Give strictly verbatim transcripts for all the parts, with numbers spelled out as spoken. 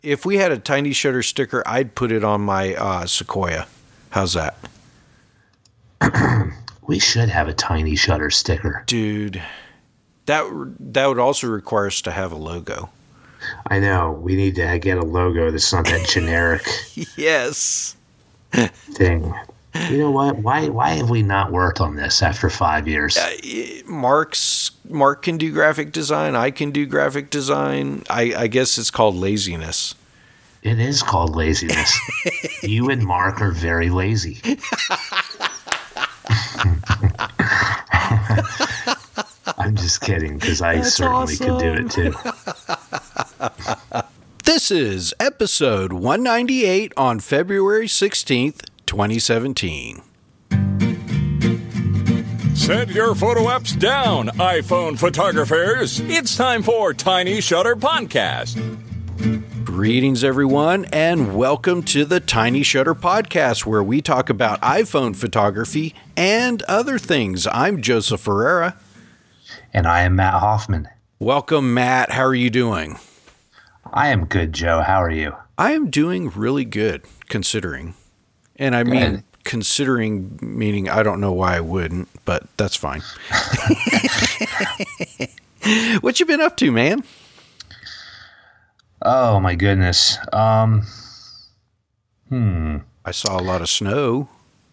If we had a Tiny Shutter sticker, I'd put it on my uh, Sequoia. How's that? We should have a Tiny Shutter sticker. Dude, that that would also require us to have a logo. I know. We need to get a logo that's not that generic yes. thing. You know what? Why why have we not worked on this after five years? Uh, Mark's Mark can do graphic design. I can do graphic design. I, I guess it's called laziness. It is called laziness. You and Mark are very lazy. I'm just kidding, because I That's certainly awesome. Could do it too. This is episode one ninety-eight on February sixteenth, twenty seventeen. Set your photo apps down, iPhone photographers. It's time for Tiny Shutter Podcast. Greetings, everyone, and welcome to the Tiny Shutter Podcast, where we talk about iPhone photography and other things. I'm Joseph Ferreira. And I am Matt Hoffman. Welcome, Matt. How are you doing? I am good, Joe. How are you? I am doing really good, considering. And I mean, good. Considering meaning I don't know why I wouldn't, but that's fine. What you been up to, man? Oh, my goodness. Um, hmm. I saw a lot of snow.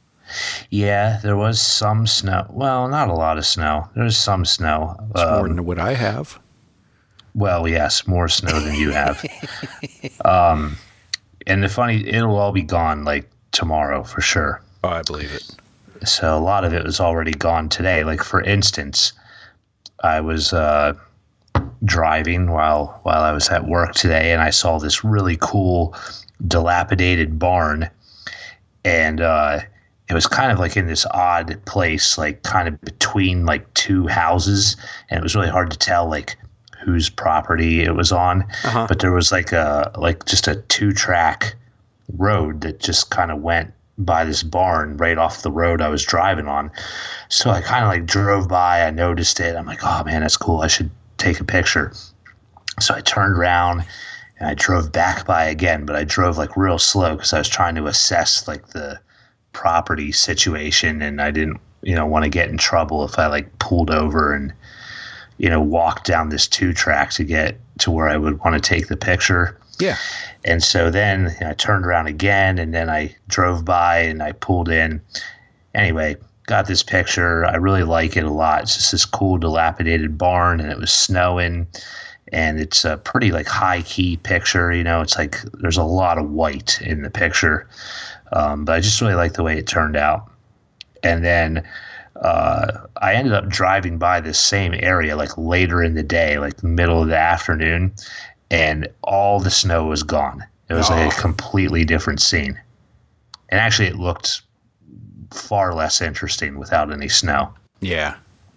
Yeah, there was some snow. Well, not a lot of snow. There was some snow. It's um, more than what I have. Well, yes, more snow than you have. um, and the funny, it'll all be gone like tomorrow for sure. Oh, I believe it. So a lot of it was already gone today. Like, for instance, I was uh, driving while while I was at work today, and I saw this really cool dilapidated barn, and uh, it was kind of like in this odd place, like kind of between like two houses, and it was really hard to tell like whose property it was on. Uh-huh. But there was like a like just a two track road that just kind of went by this barn right off the road I was driving on. So I kind of like drove by, I noticed it. I'm like, oh man, that's cool. I should take a picture. So I turned around and I drove back by again, but I drove like real slow because I was trying to assess like the property situation, and I didn't, you know, want to get in trouble if I like pulled over and, you know, walked down this two track to get to where I would want to take the picture. Yeah. And so then you know, I turned around again, and then I drove by and I pulled in. Anyway, got this picture. I really like it a lot. It's just this cool dilapidated barn, and it was snowing, and it's a pretty like high key picture. You know, it's like there's a lot of white in the picture. Um, but I just really like the way it turned out. And then uh, I ended up driving by this same area like later in the day, like the middle of the afternoon, and all the snow was gone. It was oh. like a completely different scene. And actually it looked far less interesting without any snow. Yeah.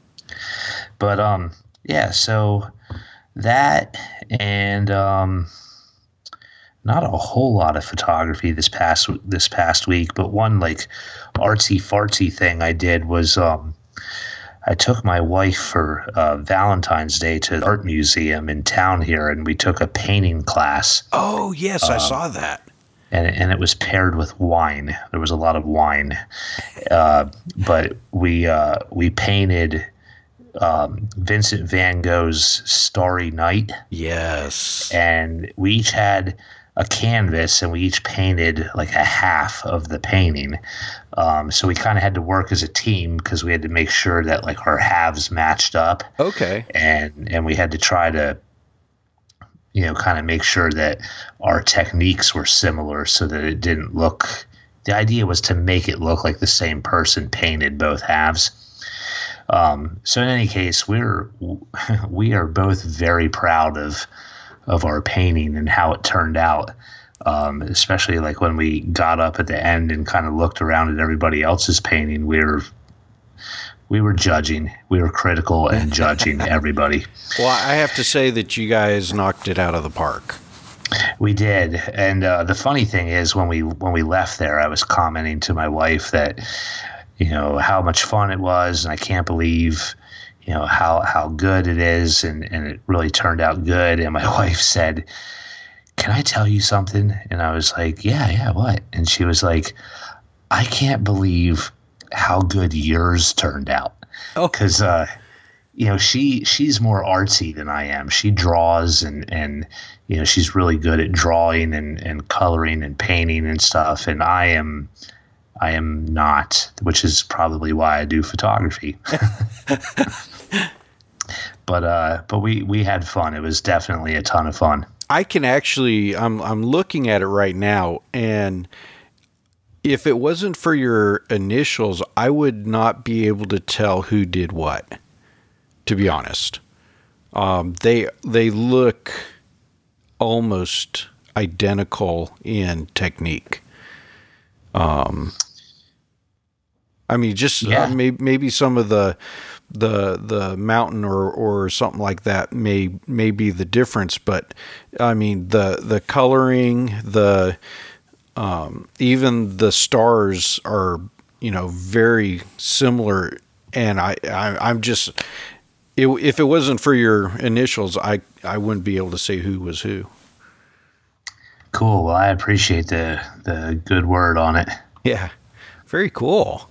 But um, yeah, so that and um, not a whole lot of photography this past this past week, but one like artsy fartsy thing I did was um, I took my wife for uh, Valentine's Day to the art museum in town here, and we took a painting class. Oh yes, um, I saw that. And and it was paired with wine. There was a lot of wine, uh, but we uh, we painted um, Vincent Van Gogh's Starry Night. Yes, and we each had a canvas, and we each painted like a half of the painting. Um, so we kind of had to work as a team because we had to make sure that like our halves matched up. Okay. And and we had to try to, you know, kind of make sure that our techniques were similar so that it didn't look. The idea was to make it look like the same person painted both halves. Um, so in any case, we're we are both very proud of. of our painting and how it turned out, um, especially like when we got up at the end and kind of looked around at everybody else's painting. We were we were judging, we were critical and judging everybody. Well, I have to say that you guys knocked it out of the park. We did, and uh, the funny thing is, when we when we left there, I was commenting to my wife that, you know, how much fun it was, and I can't believe, you know, how how good it is, and, and it really turned out good. And my wife said, can I tell you something? And I was like, yeah, yeah, what? And she was like, I can't believe how good yours turned out. Oh, because uh, you know, she she's more artsy than I am. She draws and and you know, she's really good at drawing and, and coloring and painting and stuff. And I am I am not, which is probably why I do photography. But uh, but we we had fun. It was definitely a ton of fun. I can actually, I'm I'm looking at it right now, and if it wasn't for your initials, I would not be able to tell who did what, to be honest. Um, they they look almost identical in technique. Um, I mean, just yeah. uh, maybe maybe some of the the the mountain or or something like that may may be the difference, but I mean the the coloring, the um, even the stars are, you know, very similar. And I, I I'm just it, if it wasn't for your initials, I I wouldn't be able to say who was who. Cool. Well, I appreciate the the good word on it. Yeah, very cool.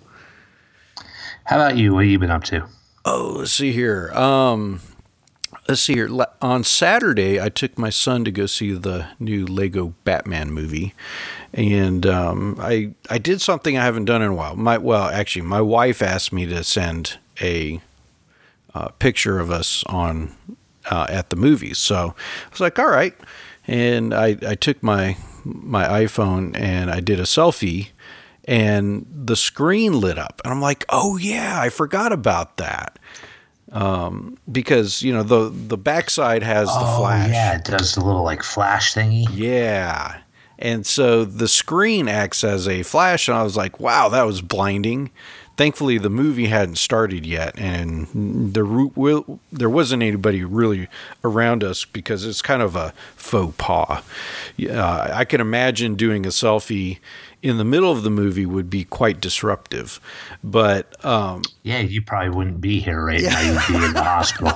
How about you? What have you been up to? Oh, let's see here. Um, let's see here. On Saturday, I took my son to go see the new Lego Batman movie, and um, I I did something I haven't done in a while. My well, actually, my wife asked me to send a uh, picture of us on uh, at the movies, so I was like, all right, and I I took my my iPhone and I did a selfie. And the screen lit up, and I'm like, "Oh yeah, I forgot about that." Um, because you know the the backside has oh, the flash. Yeah, it does the little like flash thingy. Yeah, and so the screen acts as a flash, and I was like, "Wow, that was blinding." Thankfully, the movie hadn't started yet, and there there wasn't anybody really around us because it's kind of a faux pas. Uh, I can imagine doing a selfie in the middle of the movie would be quite disruptive, but um, yeah, you probably wouldn't be here right now. You'd be in the hospital.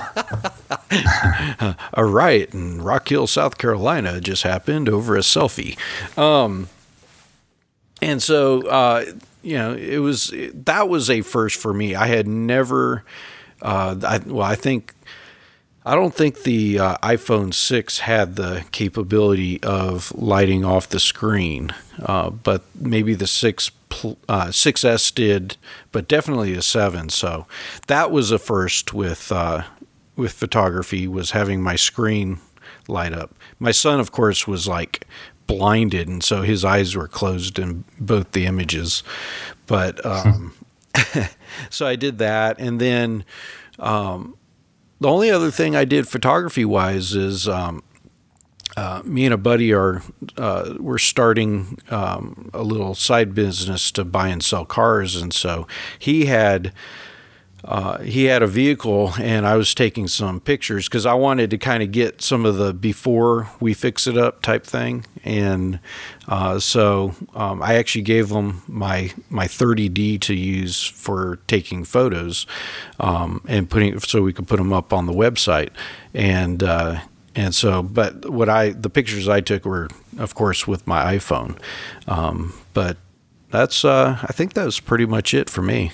A riot in Rock Hill, South Carolina, just happened over a selfie, um, and so uh, you know it was that was a first for me. I had never, uh, I, well, I think. I don't think the uh, iPhone six had the capability of lighting off the screen, uh, but maybe the six uh, six S did, but definitely the seven. So that was a first with uh, with photography, was having my screen light up. My son, of course, was like blinded, and so his eyes were closed in both the images. But um, so I did that, and then. Um, The only other thing I did photography-wise is um, uh, me and a buddy are uh, we're starting um, a little side business to buy and sell cars, and so he had uh, he had a vehicle, and I was taking some pictures because I wanted to kind of get some of the before we fix it up type thing, and uh, so um, I actually gave him my my thirty D to use for taking photos, um, and putting so we could put them up on the website, and uh, and so but what I the pictures I took were of course with my iPhone, um, but that's uh, I think that was pretty much it for me.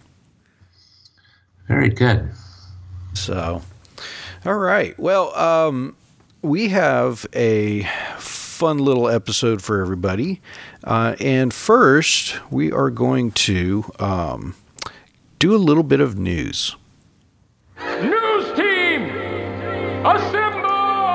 Very good. So, all right. Well, um, we have a fun little episode for everybody. Uh, and first, we are going to um, do a little bit of news. News team, assemble!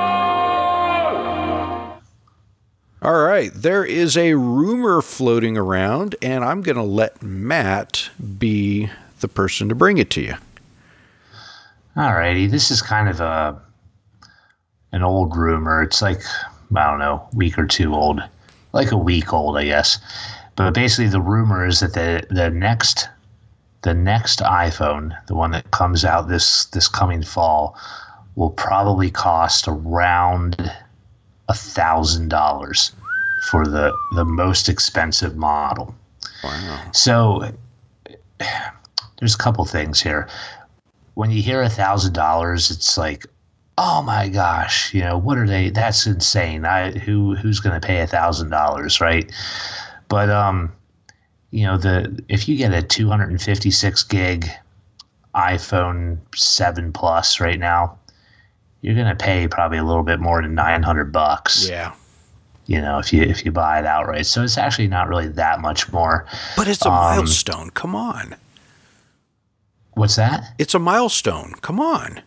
All right. There is a rumor floating around, and I'm going to let Matt be the person to bring it to you. Alrighty, this is kind of a an old rumor. It's like, I don't know, a week or two old, like a week old, I guess. But basically, the rumor is that the the next the next iPhone, the one that comes out this this coming fall, will probably cost around a thousand dollars for the the most expensive model. Wow. So there's a couple things here. When you hear a thousand dollars, it's like oh my gosh, you know, what are they? That's insane. I who who's going to pay a thousand dollars, right? But um, you know, the if you get a two hundred fifty-six gig iPhone seven Plus right now, you're going to pay probably a little bit more than nine hundred bucks. Yeah. You know, if you if you buy it outright, so it's actually not really that much more. But it's a Um, milestone. Come on. What's that? It's a milestone. Come on.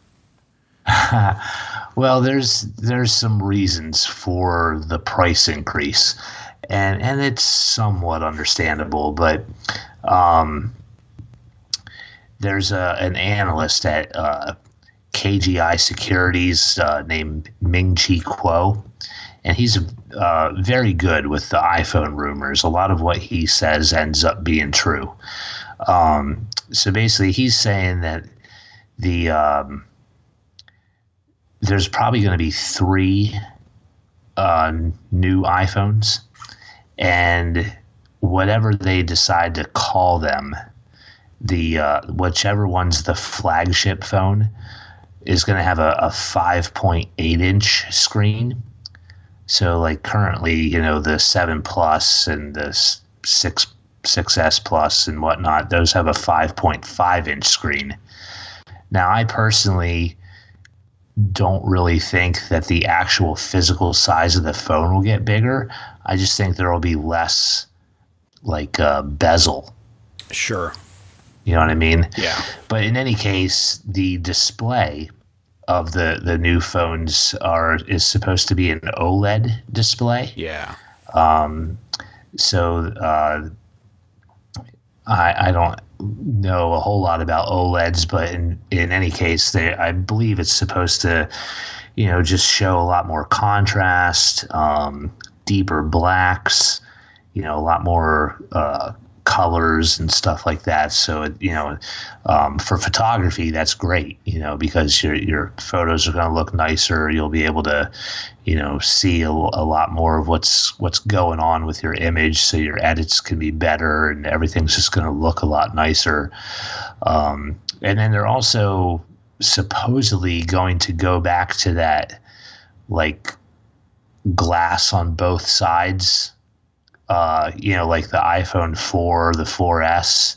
Well, there's there's some reasons for the price increase, and and it's somewhat understandable. But um, there's a, an analyst at uh, K G I Securities uh, named Ming-Chi Kuo, and he's uh, very good with the iPhone rumors. A lot of what he says ends up being true. Um, so basically, he's saying that the um, there's probably going to be three uh, new iPhones, and whatever they decide to call them, the uh, whichever one's the flagship phone is going to have a, a five point eight inch screen. So, like currently, you know, the seven Plus and the six six S Plus and whatnot, those have a five point five inch screen. Now, I personally don't really think that the actual physical size of the phone will get bigger. I just think there will be less, like, uh, bezel. Sure. You know what I mean? Yeah. But in any case, the display of the, the new phones are is supposed to be an OLED display. Yeah. Um, so uh, I, I don't know a whole lot about OLEDs, but in, in any case, they, I believe it's supposed to, you know, just show a lot more contrast, um, deeper blacks, you know, a lot more uh, colors and stuff like that. So, you know, um, for photography, that's great, you know, because your your photos are going to look nicer. You'll be able to, you know, see a, a lot more of what's what's going on with your image, so your edits can be better and everything's just going to look a lot nicer. Um, and then they're also supposedly going to go back to that, like, glass on both sides. Uh, you know, like the iPhone four, the four S,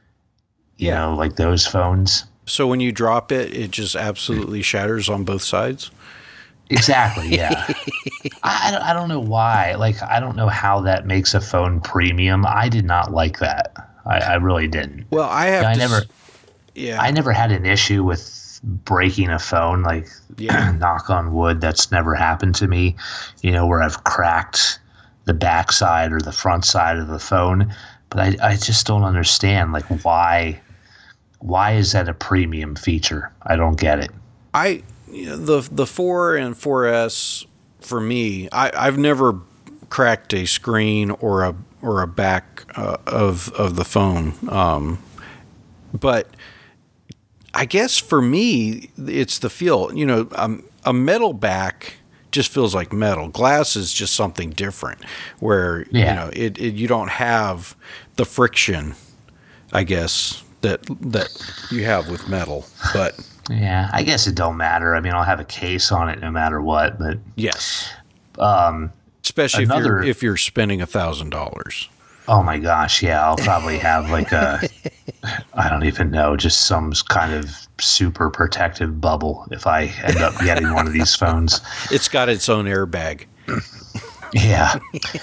you Yeah. know, like those phones. So when you drop it, it just absolutely shatters on both sides? Exactly, yeah. I, I don't- I don't know why. Like, I don't know how that makes a phone premium. I did not like that. I, I really didn't. Well, I have I to... never, s- Yeah. I never had an issue with breaking a phone. Like, Yeah. knock on wood, that's never happened to me. You know, where I've cracked the back side or the front side of the phone. But I, I just don't understand, like, why why is that a premium feature? I don't get it. I you know, the the four and four S for me, I, I've never cracked a screen or a or a back uh, of of the phone, um, but I guess for me it's the feel. You know, um, a metal back just feels like metal. Glass is just something different, where Yeah. you know it, it you don't have the friction, I guess, that that you have with metal, but. Yeah, I guess it don't matter. I mean, I'll have a case on it no matter what. But Yes, um, especially if Another- you're if you're spending a thousand dollars. oh my gosh, yeah, I'll probably have like a, I don't even know, just some kind of super protective bubble if I end up getting one of these phones. It's got its own airbag. Yeah.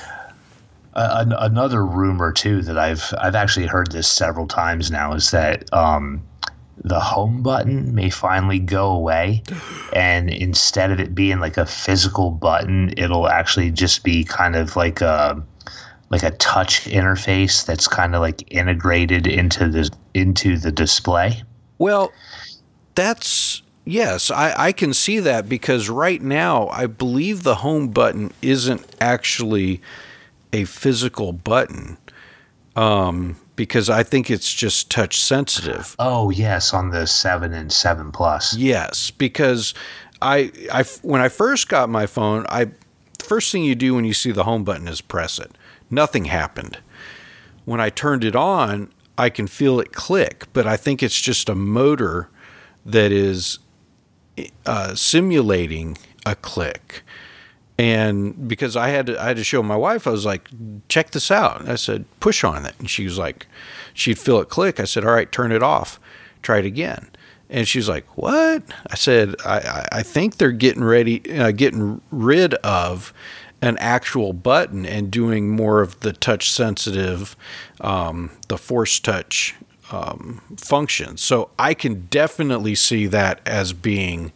Uh, an- another rumor too that I've I've actually heard this several times now is that um, the home button may finally go away, and instead of it being like a physical button, it'll actually just be kind of like a like a touch interface that's kind of like integrated into the into the display. Well, that's yes, I, I can see that, because right now I believe the home button isn't actually a physical button, um, because I think it's just touch sensitive. Oh yes, on the seven and seven Plus. Yes, because I, I when I first got my phone, I the first thing you do when you see the home button is press it. Nothing happened. When I turned it on, I can feel it click, but I think it's just a motor that is uh, simulating a click. And because I had to, I had to show my wife, I was like, check this out. And I said, push on it. And she was like, she'd feel it click. I said, all right, turn it off. Try it again. And she's like, what? I said, I, I think they're getting ready, uh, getting rid of an actual button and doing more of the touch sensitive, um, the force touch um, function. So I can definitely see that as being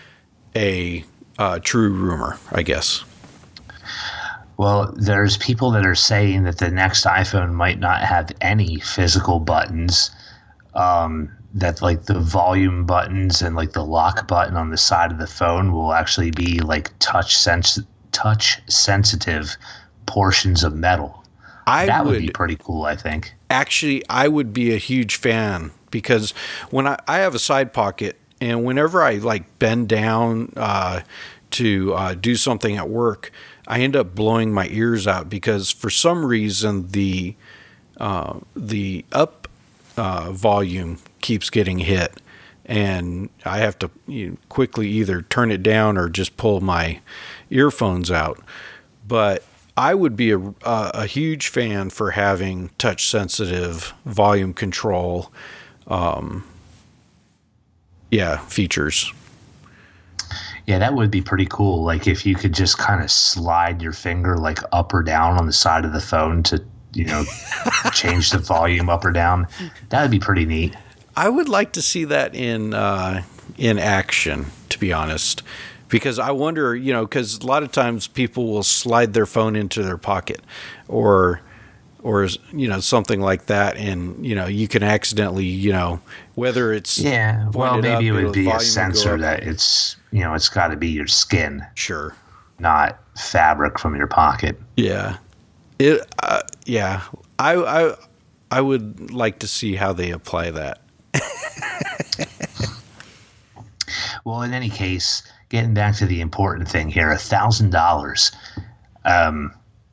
a uh, true rumor, I guess. Well, there's people that are saying that the next iPhone might not have any physical buttons. Um, that like the volume buttons and like the lock button on the side of the phone will actually be like touch sens- touch sensitive portions of metal. I that would, would be pretty cool, I think. Actually, I would be a huge fan because when I, I have a side pocket, and whenever I like bend down uh, to uh, do something at work, I end up blowing my ears out because for some reason the uh, the up uh, volume keeps getting hit, and I have to you know, quickly either turn it down or just pull my earphones out. But I would be a, a, a huge fan for having touch sensitive volume control, um, yeah, features. Yeah, that would be pretty cool. Like if you could just kind of slide your finger like up or down on the side of the phone to, you know, change the volume up or down. That would be pretty neat. I would like to see that in uh, in action, to be honest, because I wonder, you know, because a lot of times people will slide their phone into their pocket, or or you know something like that, and you know you can accidentally, you know, whether it's yeah, well maybe up, it would be a sensor that that it's you know it's got to be your skin, sure, not fabric from your pocket. Yeah, it uh, yeah, I I I would like to see how they apply that. Well, in any case, getting back to the important thing here, a thousand dollars. Um,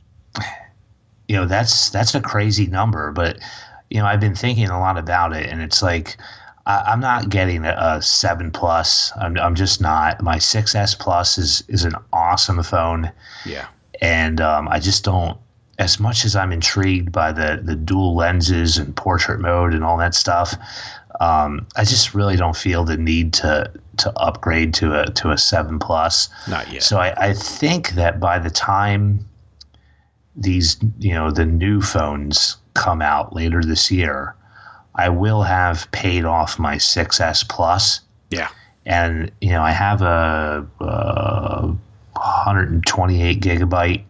you know, that's that's a crazy number, but you know, I've been thinking a lot about it, and it's like I, I'm not getting a, a seven plus. I'm I'm just not. My six S Plus is is an awesome phone. Yeah, and um, I just don't. As much as I'm intrigued by the the dual lenses and portrait mode and all that stuff. Um, I just really don't feel the need to to upgrade to a to a seven plus. Not yet. So I, I think that by the time these you know the new phones come out later this year, I will have paid off my six S Plus. Yeah. And you know I have a, a one hundred twenty-eight gigabyte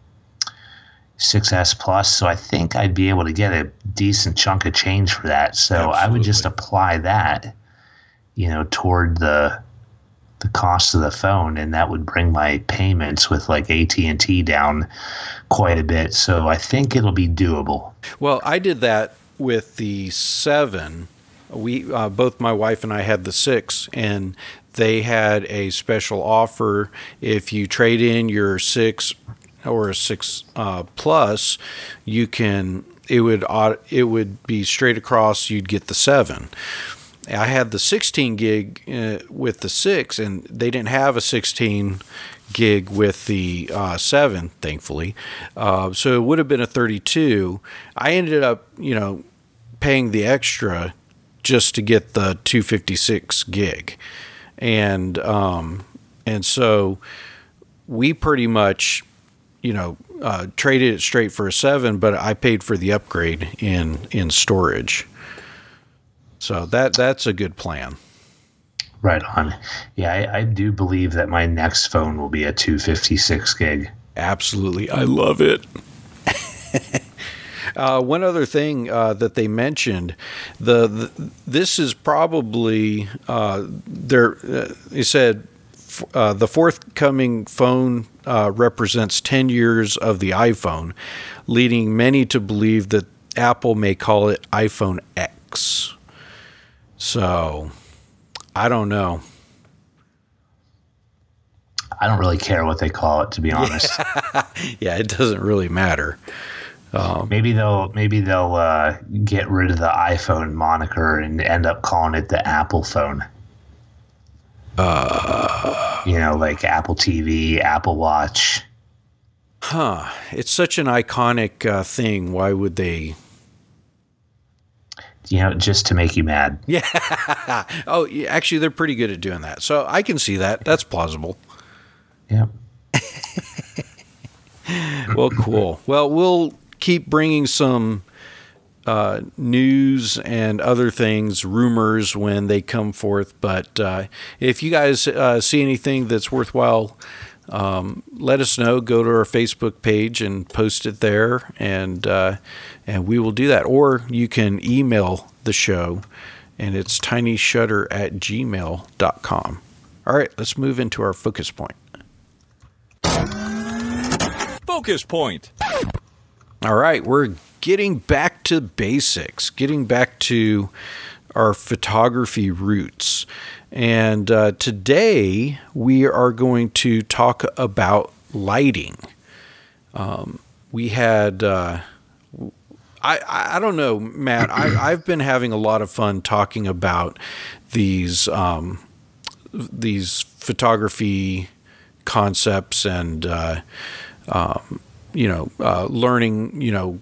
six S Plus, so I think I'd be able to get a decent chunk of change for that. So Absolutely. I would just apply that, you know, toward the the cost of the phone, and that would bring my payments with like A T and T down quite a bit. So I think it'll be doable. Well, I did that with the seven. We uh, both my wife and I had the six, and they had a special offer if you trade in your six or a six uh, plus, you can it would it would be straight across. You'd get the seven. I had the sixteen gig uh, with the six, and they didn't have a sixteen gig with the uh, seven, thankfully. Uh, so it would have been a thirty-two. I ended up, you know, paying the extra just to get the two fifty-six gig, and um, and so we pretty much. You know, uh, traded it straight for a seven, but I paid for the upgrade in in storage. So that that's a good plan. Right on. Yeah, I, I do believe that my next phone will be a two fifty-six gig. Absolutely, I love it. uh, one other thing uh, that they mentioned, the, the this is probably uh, their. Uh, they said uh, the forthcoming phone. Uh, represents ten years of the iPhone, leading many to believe that Apple may call it iPhone X. So, I don't know. I don't really care what they call it, to be honest. Yeah, yeah it doesn't really matter. Um, maybe they'll maybe they'll uh, get rid of the iPhone moniker and end up calling it the Apple phone. Uh, you know, like Apple T V, Apple Watch. Huh. It's such an iconic uh, thing. Why would they? You know, just to make you mad. Yeah. Oh, yeah, actually, they're pretty good at doing that. So I can see that. That's plausible. Yep. Well, cool. Well, we'll keep bringing some uh, news and other things, rumors when they come forth. But uh, if you guys uh, see anything that's worthwhile, um, let us know. Go to our Facebook page and post it there, and uh, and we will do that. Or you can email the show, and it's tinyshutter at gmail dot com. All right, let's move into our focus point. Focus Point. All right, we're getting back to basics, getting back to our photography roots. And uh, today we are going to talk about lighting. Um, we had, uh, I, I don't know, Matt, I, I've been having a lot of fun talking about these, um, these photography concepts and, uh, um, you know, uh, learning, you know,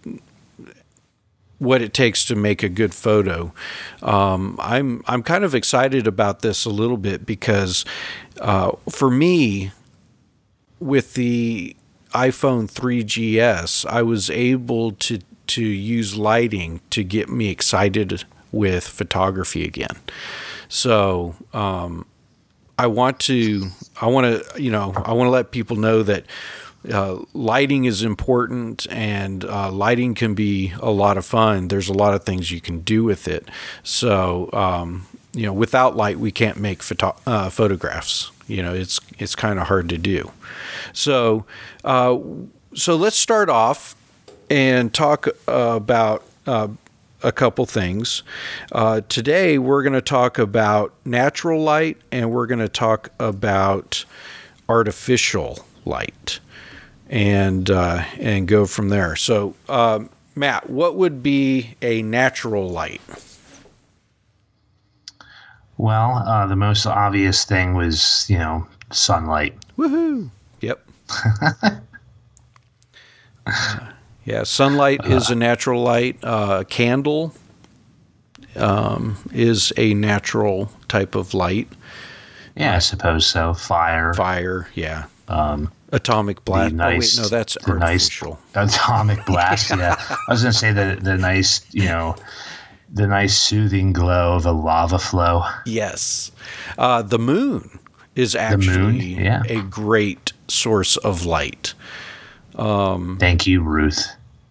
what it takes to make a good photo. Um, I'm I'm kind of excited about this a little bit because uh, for me, with the iPhone three G S, I was able to to use lighting to get me excited with photography again. So um, I want to I want to you know I want to let people know that Uh, lighting is important, and uh, lighting can be a lot of fun. There's a lot of things you can do with it. So, um, you know, without light, we can't make photo- uh, photographs. You know, it's it's kind of hard to do. So, uh, so let's start off and talk uh, about uh, a couple things. Uh, today, we're going to talk about natural light, and we're going to talk about artificial light. And uh, and go from there. So, uh, Matt, what would be a natural light? Well, uh, the most obvious thing was, you know, sunlight. Woohoo! Yep. uh, yeah, sunlight uh, is a natural light. Uh, a candle um, is a natural type of light. Yeah, I suppose so. Fire. Fire, yeah. Um, Atomic blast. Nice, oh, wait, no, that's the artificial. Nice atomic blast, yeah. I was going to say the, the nice, you know, the nice soothing glow of a lava flow. Yes. Uh, the moon is actually moon, yeah. a great source of light. Um, Thank you, Ruth.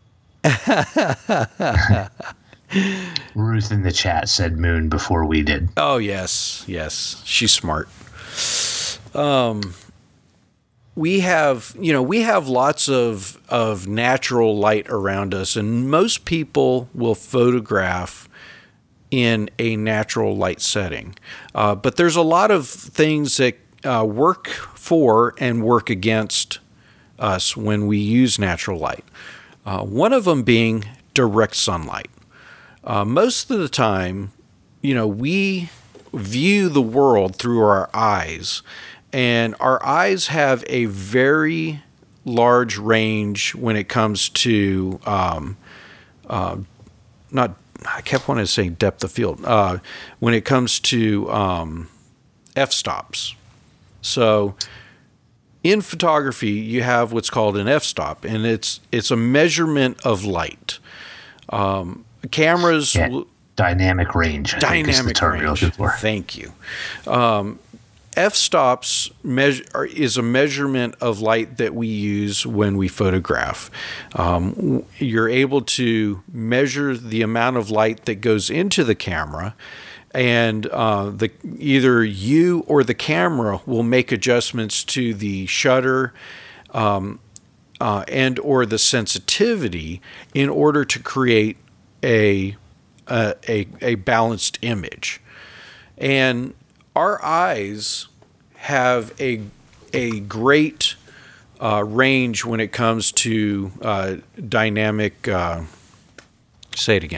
Ruth in the chat said moon before we did. Oh, yes. Yes. She's smart. Um, we have, you know, we have lots of, of natural light around us, and most people will photograph in a natural light setting. Uh, but there's a lot of things that uh, work for and work against us when we use natural light. Uh, one of them being direct sunlight. Uh, most of the time, you know, we view the world through our eyes, and our eyes have a very large range when it comes to, um, uh, not, I kept wanting to say depth of field, uh, when it comes to um, f-stops. So in photography, you have what's called an f-stop, and it's it's a measurement of light. Um, cameras... Yeah, dynamic range. I dynamic think is the term range. You're looking for. Thank you. Um, f-stops measure, is a measurement of light that we use when we photograph. Um, you're able to measure the amount of light that goes into the camera, and uh, the either you or the camera will make adjustments to the shutter um, uh, and or the sensitivity in order to create a a, a, a balanced image. And our eyes have a a great uh, range when it comes to uh, dynamic. Uh, say it again.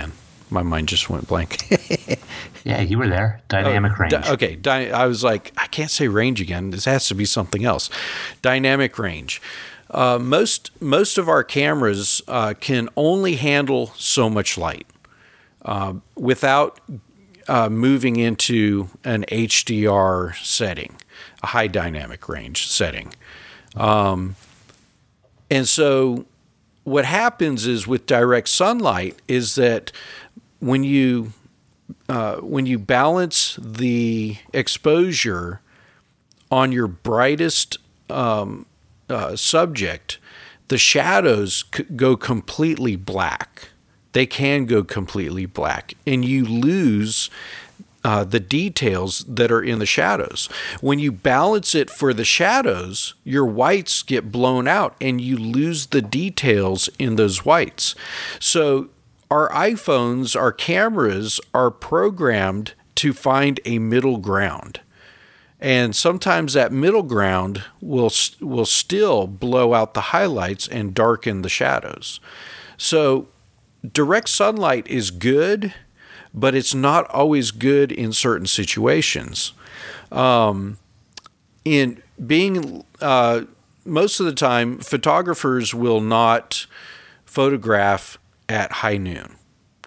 My mind just went blank. Yeah, you were there. Dynamic oh, range. Di- okay, di- I was like, I can't say range again. This has to be something else. Dynamic range. Uh, most most of our cameras uh, can only handle so much light uh, without uh, moving into an H D R setting, a high dynamic range setting. Um, and so what happens is with direct sunlight is that when you uh, when you balance the exposure on your brightest um, uh, subject, the shadows c- go completely black. They can go completely black, and you lose uh, the details that are in the shadows. When you balance it for the shadows, your whites get blown out, and you lose the details in those whites. So our iPhones, our cameras are programmed to find a middle ground. And sometimes that middle ground will will still blow out the highlights and darken the shadows. So direct sunlight is good, but it's not always good in certain situations. Um, in being uh, most of the time, photographers will not photograph at high noon.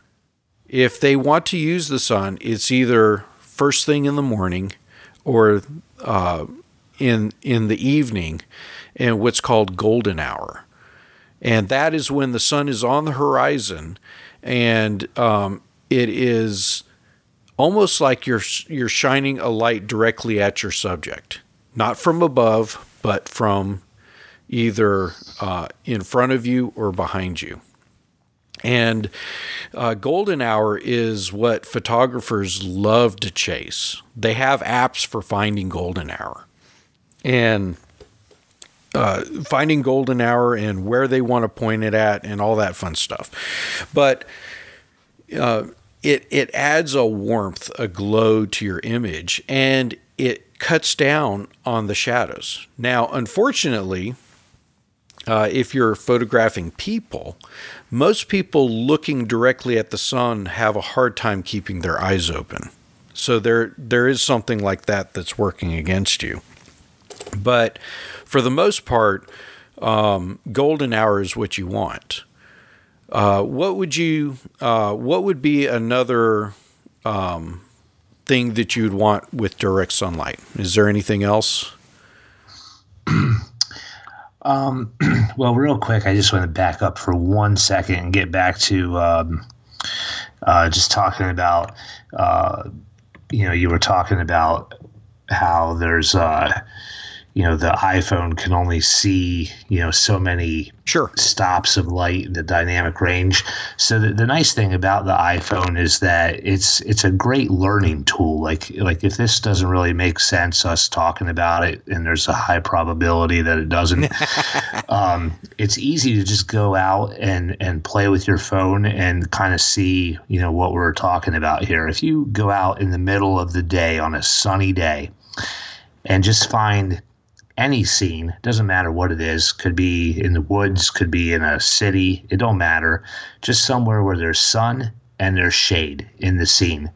If they want to use the sun, it's either first thing in the morning or uh, in in the evening, in what's called golden hour, and that is when the sun is on the horizon, and um, it is almost like you're you're shining a light directly at your subject, not from above, but from either uh, in front of you or behind you. And uh, golden hour is what photographers love to chase. They have apps for finding golden hour, and uh, finding golden hour and where they want to point it at and all that fun stuff. But uh, it it adds a warmth, a glow to your image, and it cuts down on the shadows. Now, unfortunately, Uh, if you're photographing people, most people looking directly at the sun have a hard time keeping their eyes open. So there there is something like that that's working against you. But for the most part, um, golden hour is what you want. Uh, what would you? Uh, what would be another um, thing that you'd want with direct sunlight? Is there anything else? Um, well, real quick, I just want to back up for one second and get back to um, uh, just talking about, uh, you know, you were talking about how there's, uh, you know, the iPhone can only see, you know, so many sure. stops of light in the dynamic range. So the, the nice thing about the iPhone is that it's it's a great learning tool. Like like if this doesn't really make sense, us talking about it, and there's a high probability that it doesn't, um, it's easy to just go out and, and play with your phone and kind of see, you know, what we're talking about here. If you go out in the middle of the day on a sunny day and just find any scene, doesn't matter what it is, could be in the woods, could be in a city, it don't matter, just somewhere where there's sun and there's shade in the scene.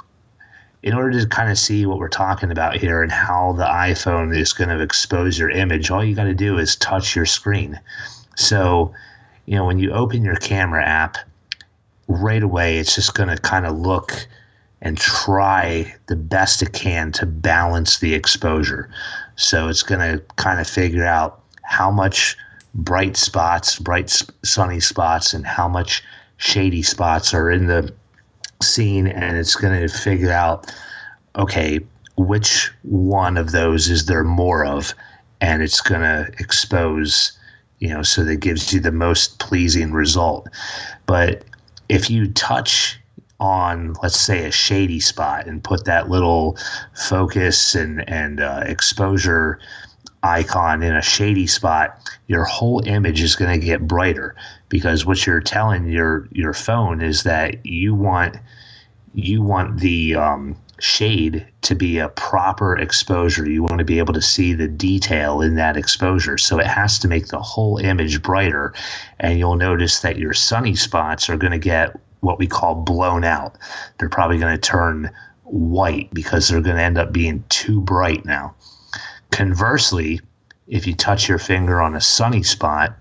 In order to kind of see what we're talking about here and how the iPhone is going to expose your image, all you got to do is touch your screen. So, you know, when you open your camera app, right away it's just going to kind of look and try the best it can to balance the exposure. So it's going to kind of figure out how much bright spots, bright sunny spots, and how much shady spots are in the scene. And it's going to figure out, okay, which one of those is there more of? And it's going to expose, you know, so that gives you the most pleasing result. But if you touch on, let's say, a shady spot and put that little focus and, and uh, exposure icon in a shady spot, your whole image is going to get brighter, because what you're telling your your phone is that you want you want the um, shade to be a proper exposure. You want to be able to see the detail in that exposure. So it has to make the whole image brighter, and you'll notice that your sunny spots are going to get what we call blown out. They're probably going to turn white because they're going to end up being too bright now. Conversely, if you touch your finger on a sunny spot,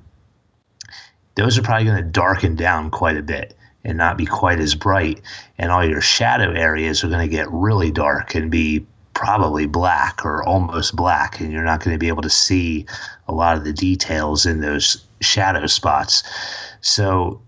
those are probably going to darken down quite a bit and not be quite as bright. And all your shadow areas are going to get really dark and be probably black or almost black. And you're not going to be able to see a lot of the details in those shadow spots. So,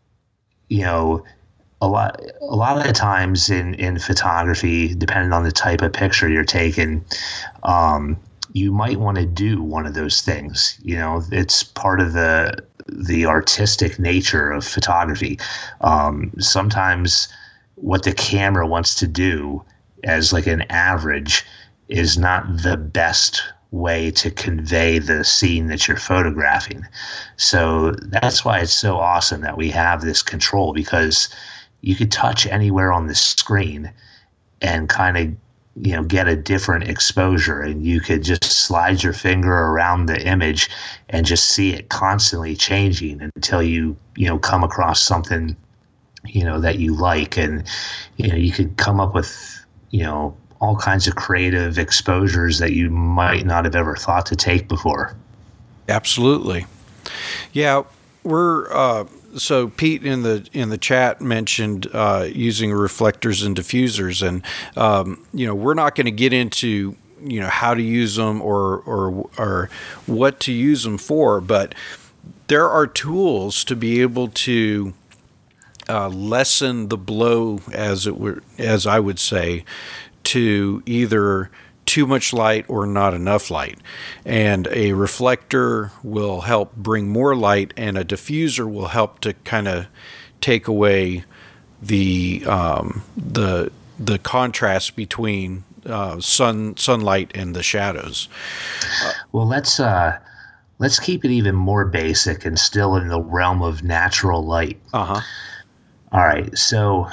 you know, a lot, a lot of the times in, in photography, depending on the type of picture you're taking, um, you might want to do one of those things. You know, it's part of the the artistic nature of photography. Um, sometimes what the camera wants to do as like an average is not the best way to convey the scene that you're photographing. So that's why it's so awesome that we have this control, because you could touch anywhere on the screen and kind of, you know, get a different exposure, and you could just slide your finger around the image and just see it constantly changing until you, you know, come across something, you know, that you like. And, you know, you could come up with, you know, all kinds of creative exposures that you might not have ever thought to take before. Absolutely. Yeah, we're uh, so Pete in the in the chat mentioned uh, using reflectors and diffusers, and um, you know, we're not going to get into, you know, how to use them or or or what to use them for, but there are tools to be able to uh, lessen the blow, as it were, as I would say, to either too much light or not enough light. And a reflector will help bring more light, and a diffuser will help to kind of take away the um, the the contrast between uh, sun sunlight and the shadows. Uh, well, let's uh, let's keep it even more basic and still in the realm of natural light. Uh-huh. All right, so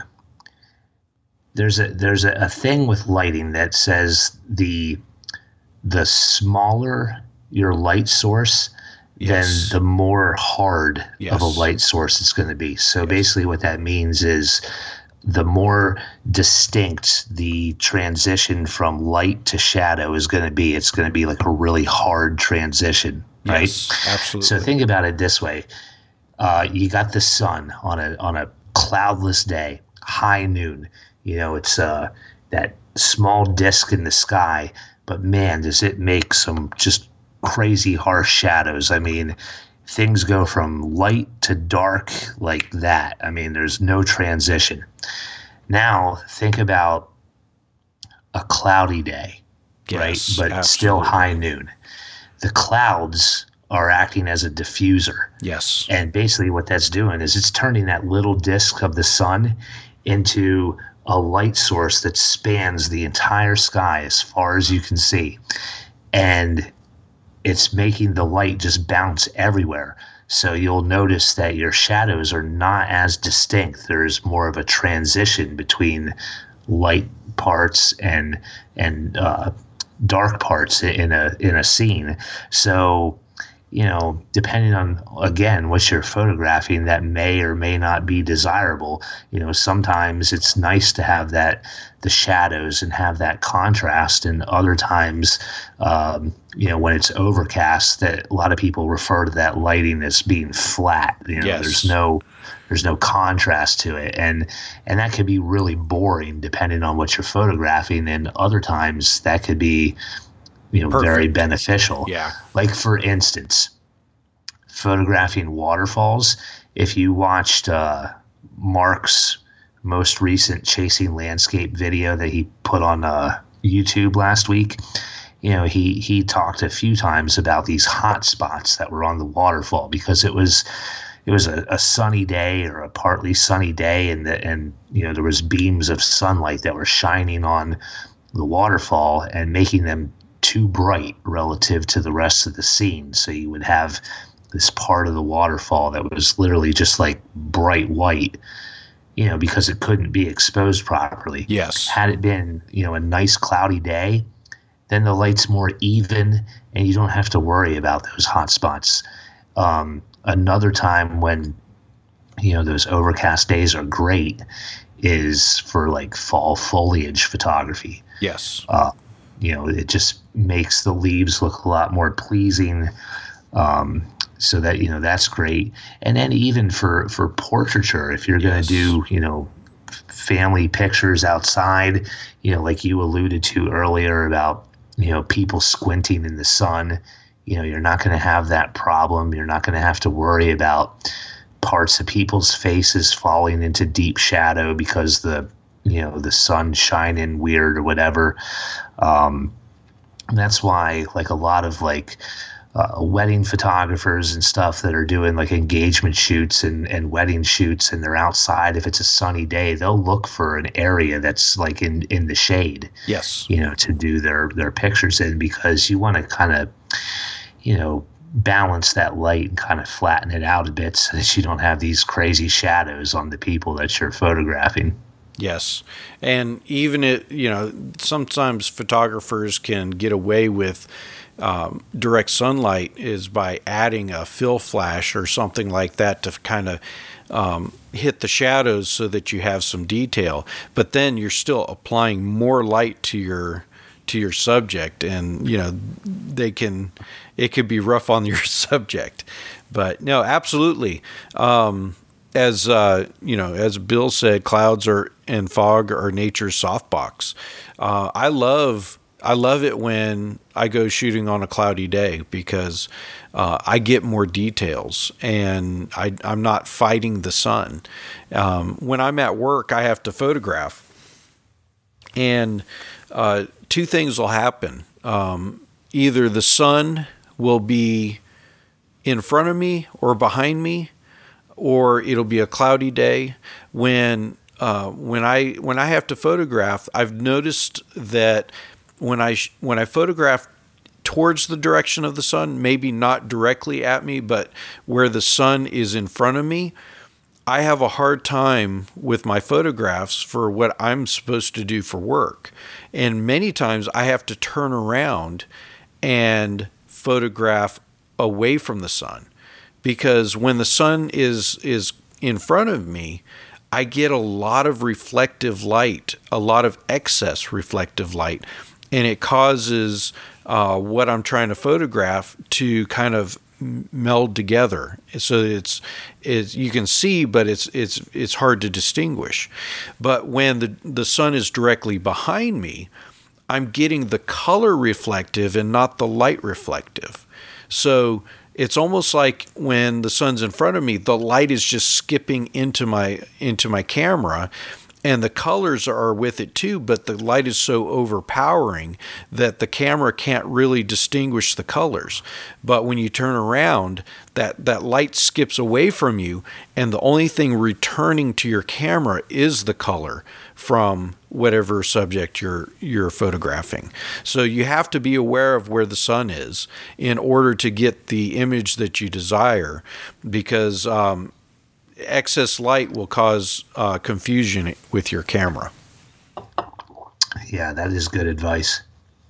There's a there's a, a thing with lighting that says the the smaller your light source, yes, then the more hard, yes, of a light source it's going to be. So, yes, basically what that means is the more distinct the transition from light to shadow is going to be. It's going to be like a really hard transition, right? Yes, absolutely. So think about it this way. Uh, you got the sun on a on a cloudless day, high noon. You know, it's uh, that small disk in the sky, but man, does it make some just crazy harsh shadows. I mean, things go from light to dark like that. I mean, there's no transition. Now, think about a cloudy day, yes, right? But absolutely, still high noon. The clouds are acting as a diffuser. Yes. And basically what that's doing is it's turning that little disk of the sun into a light source that spans the entire sky as far as you can see. And it's making the light just bounce everywhere. So you'll notice that your shadows are not as distinct. There's more of a transition between light parts and and uh, dark parts in a in a scene. So, you know, depending on, again, what you're photographing, that may or may not be desirable. You know, sometimes it's nice to have that, the shadows and have that contrast. And other times, um, you know, when it's overcast, that a lot of people refer to that lighting as being flat. You know, yes, there's no, there's no contrast to it. And, and that could be really boring depending on what you're photographing. And other times that could be, you know, perfect, very beneficial. Yeah. Like, for instance, photographing waterfalls. If you watched uh, Mark's most recent Chasing Landscape video that he put on uh, YouTube last week, you know, he, he talked a few times about these hot spots that were on the waterfall, because it was it was a, a sunny day or a partly sunny day, and the, and you know, there was beams of sunlight that were shining on the waterfall and making them too bright relative to the rest of the scene. So you would have this part of the waterfall that was literally just like bright white, you know, because it couldn't be exposed properly. Yes. Had it been, you know, a nice cloudy day, then the light's more even and you don't have to worry about those hot spots. Um, another time when you know, those overcast days are great is for like fall foliage photography. Yes. Uh, you know, it just makes the leaves look a lot more pleasing. Um, so that, you know, that's great. And then even for, for portraiture, if you're going to Yes. do, you know, family pictures outside, you know, like you alluded to earlier about, you know, people squinting in the sun, you know, you're not going to have that problem. You're not going to have to worry about parts of people's faces falling into deep shadow because the, you know, the sun shining weird or whatever. Um, and that's why like a lot of like, Uh, wedding photographers and stuff that are doing like engagement shoots and, and wedding shoots, and they're outside. If it's a sunny day, they'll look for an area that's like in, in the shade, Yes. you know, to do their, their pictures in, because you want to kind of, you know, balance that light and kind of flatten it out a bit so that you don't have these crazy shadows on the people that you're photographing. Yes. And even it, you know, sometimes photographers can get away with um, direct sunlight is by adding a fill flash or something like that to kind of um, hit the shadows so that you have some detail. But then you're still applying more light to your to your subject, and you know they can it could be rough on your subject. But no, absolutely. Um, As uh, you know, as Bill said, clouds are and fog are nature's softbox. Uh, I love I love it when I go shooting on a cloudy day because uh, I get more details and I, I'm not fighting the sun. Um, when I'm at work, I have to photograph, and uh, two things will happen. Um, either the sun will be in front of me or behind me, or it'll be a cloudy day. When uh, when I when I have to photograph, I've noticed that when I sh- when I photograph towards the direction of the sun, maybe not directly at me, but where the sun is in front of me, I have a hard time with my photographs for what I'm supposed to do for work. And many times I have to turn around and photograph away from the sun. Because when the sun is is in front of me, I get a lot of reflective light, a lot of excess reflective light, and it causes uh, what I'm trying to photograph to kind of meld together. So it's it's you can see, but it's it's it's hard to distinguish. But when the the sun is directly behind me, I'm getting the color reflective and not the light reflective. So it's almost like when the sun's in front of me, the light is just skipping into my into my camera, and the colors are with it too, but the light is so overpowering that the camera can't really distinguish the colors. But when you turn around, that, that light skips away from you, and the only thing returning to your camera is the color from whatever subject you're you're photographing. So you have to be aware of where the sun is in order to get the image that you desire, because um, excess light will cause uh, confusion with your camera. Yeah, that is good advice.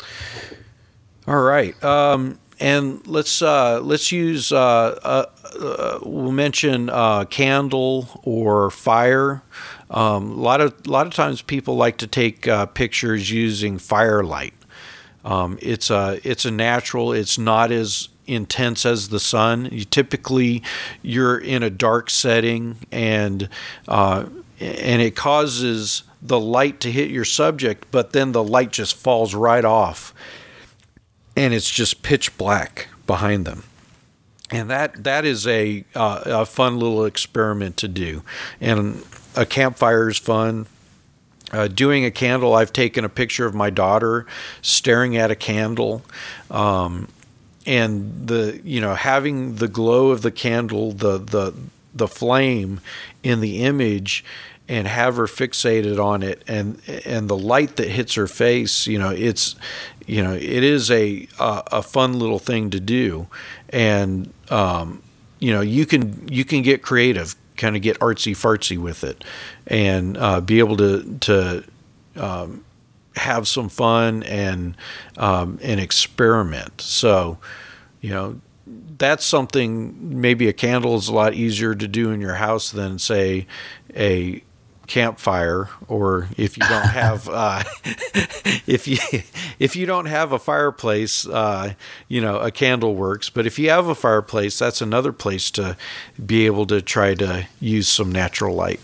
All right, um, and let's uh, let's use uh, uh, uh, we'll mention uh, candle or fire. Um, a lot of a lot of times people like to take uh, pictures using firelight. Um, it's a it's a natural. It's not as intense as the sun. You typically you're in a dark setting, and uh, and it causes the light to hit your subject, but then the light just falls right off, and it's just pitch black behind them. And that that is a uh, a fun little experiment to do, and a campfire is fun. Uh, doing a candle, I've taken a picture of my daughter staring at a candle, um, and the you know having the glow of the candle, the the the flame in the image, and have her fixated on it, and and the light that hits her face. You know, it's you know it is a a, a fun little thing to do, and um, you know you can you can get creative. Kind of get artsy fartsy with it, and uh, be able to to um, have some fun and um, and experiment. So, you know, that's something, maybe a candle is a lot easier to do in your house than, say, a campfire, or if you don't have uh, if you if you don't have a fireplace, uh, you know, a candle works. But if you have a fireplace, that's another place to be able to try to use some natural light.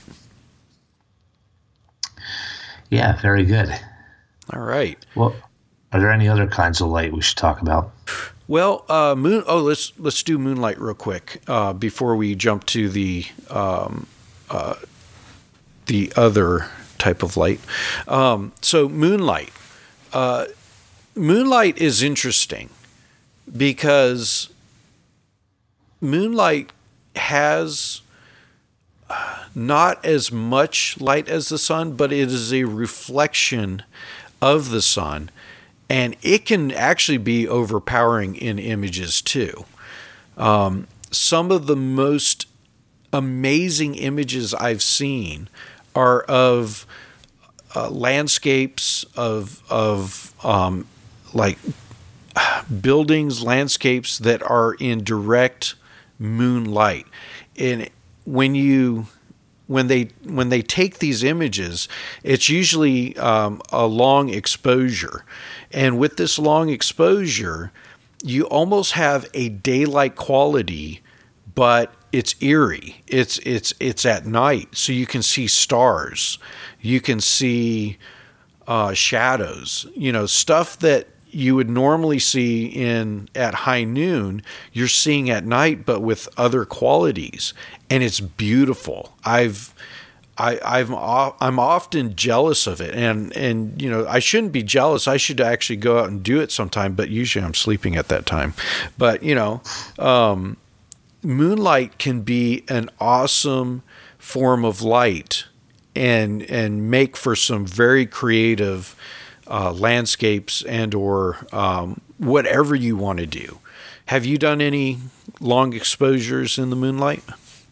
Yeah, very good. All right. Well, are there any other kinds of light we should talk about? Well, uh, moon. Oh, let's let's do moonlight real quick uh, before we jump to the um, uh, the other type of light. Um, so moonlight. Uh, moonlight is interesting because moonlight has not as much light as the sun, but it is a reflection of the sun, and it can actually be overpowering in images too. Um, some of the most amazing images I've seen are of uh, landscapes, of of um, like buildings, landscapes that are in direct moonlight. And when you when they when they take these images, it's usually um, a long exposure, and with this long exposure, you almost have a daylight quality, but it's eerie. It's it's it's at night, so you can see stars, you can see uh, shadows. You know, stuff that you would normally see in at high noon, you're seeing at night, but with other qualities, and it's beautiful. I've I, I've I'm often jealous of it, and and you know, I shouldn't be jealous. I should actually go out and do it sometime, but usually I'm sleeping at that time. But you know. Um, Moonlight can be an awesome form of light and and make for some very creative uh, landscapes and or um, whatever you want to do. Have you done any long exposures in the moonlight?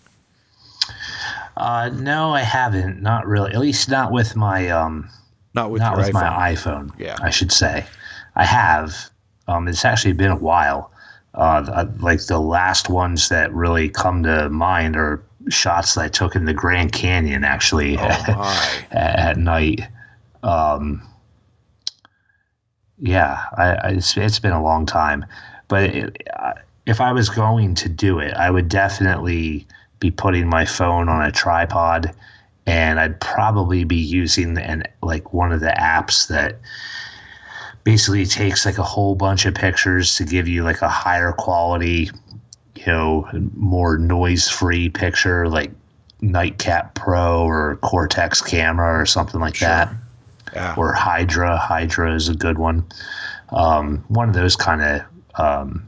Uh, no, I haven't. Not really. At least not with my um, not with, not your with iPhone. my iPhone. Yeah, I should say. I have. Um, it's actually been a while. Uh, like the last ones that really come to mind are shots that I took in the Grand Canyon, actually, oh, at, at night. Um, yeah, I, I, it's, it's been a long time. But it, if I was going to do it, I would definitely be putting my phone on a tripod, and I'd probably be using an, like one of the apps that basically takes like a whole bunch of pictures to give you like a higher quality, you know, more noise-free picture, like Nightcap Pro or Cortex camera or something like sure. that. Yeah. Or Hydra. Hydra is a good one. Um, one of those kind of um,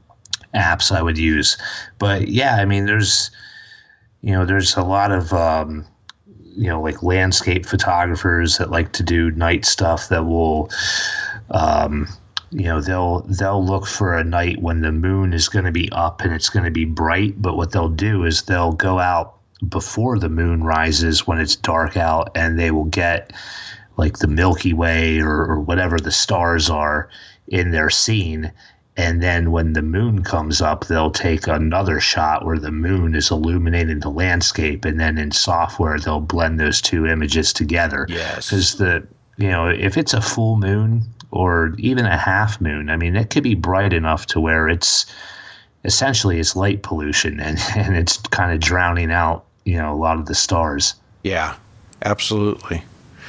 apps I would use. But yeah, I mean, there's, you know, there's a lot of, um, you know, like landscape photographers that like to do night stuff that will, um, you know, they'll they'll look for a night when the moon is going to be up and it's going to be bright. But what they'll do is they'll go out before the moon rises when it's dark out, and they will get like the Milky Way or, or whatever the stars are in their scene. And then when the moon comes up, they'll take another shot where the moon is illuminating the landscape. And then in software, they'll blend those two images together. Yes. Because the, you know, if it's a full moon or even a half moon, I mean, it could be bright enough to where it's essentially it's light pollution and, and it's kind of drowning out, you know, a lot of the stars. Yeah, absolutely.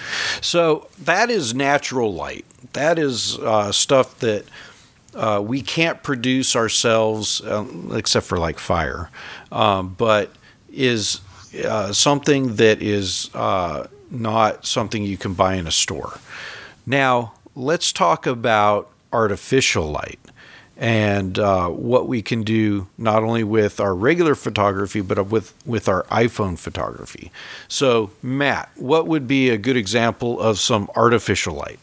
So that is natural light. That is uh, stuff that uh, we can't produce ourselves, uh, except for like fire, um, but is uh, something that is uh, not something you can buy in a store. Now, let's talk about artificial light and uh, what we can do not only with our regular photography, but with, with our iPhone photography. So, Matt, what would be a good example of some artificial light?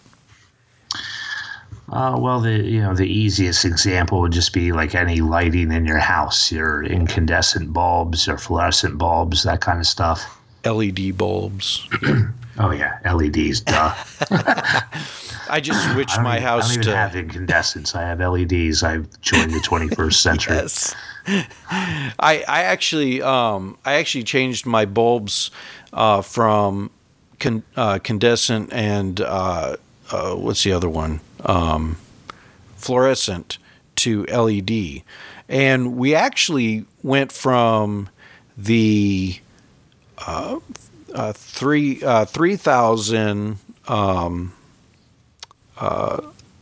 Uh, well, the you know the easiest example would just be like any lighting in your house, your incandescent bulbs or fluorescent bulbs, that kind of stuff. L E D bulbs. Oh yeah, L E Ds, duh. I just switched I my even, house I don't even to have incandescents. I have L E Ds. I've joined the twenty-first century. Yes. I I actually um I actually changed my bulbs uh, from con, uh, condensant and uh, uh, what's the other one um, fluorescent to L E D, and we actually went from the uh, uh, three uh, three thousand um, uh,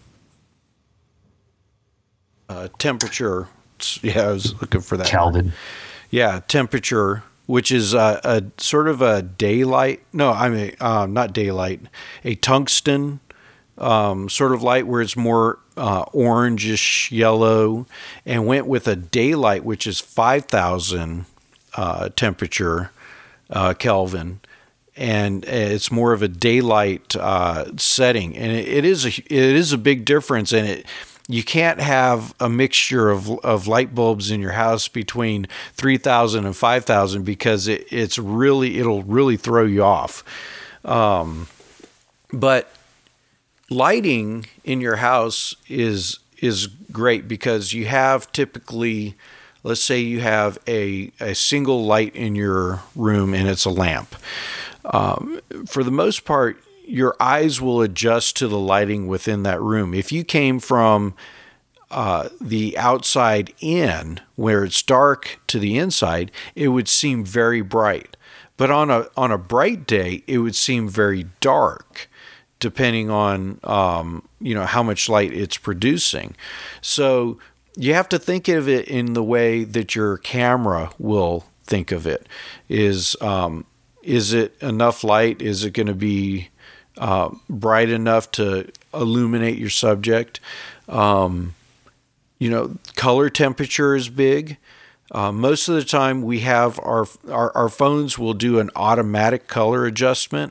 uh, temperature. Yeah, I was looking for that. Kelvin. Yeah, temperature, which is a, a sort of a daylight. No, I mean uh, not daylight. A tungsten um, sort of light where it's more uh, orangish yellow, and went with a daylight, which is five thousand uh, temperature uh, Kelvin, and it's more of a daylight uh, setting, and it, it is a it is a big difference, and it. You can't have a mixture of of light bulbs in your house between three thousand and five thousand because it, it's really it'll really throw you off. Um, but lighting in your house is is great because you have typically, let's say you have a a single light in your room and it's a lamp. Um, for the most part, your eyes will adjust to the lighting within that room. If you came from uh, the outside in, where it's dark to the inside, it would seem very bright. But on a on a bright day, it would seem very dark, depending on um, you know how much light it's producing. So you have to think of it in the way that your camera will think of it. Is um, is it enough light? Is it going to be Uh, bright enough to illuminate your subject? Um, you know, color temperature is big. Uh, most of the time we have our, our, our phones will do an automatic color adjustment.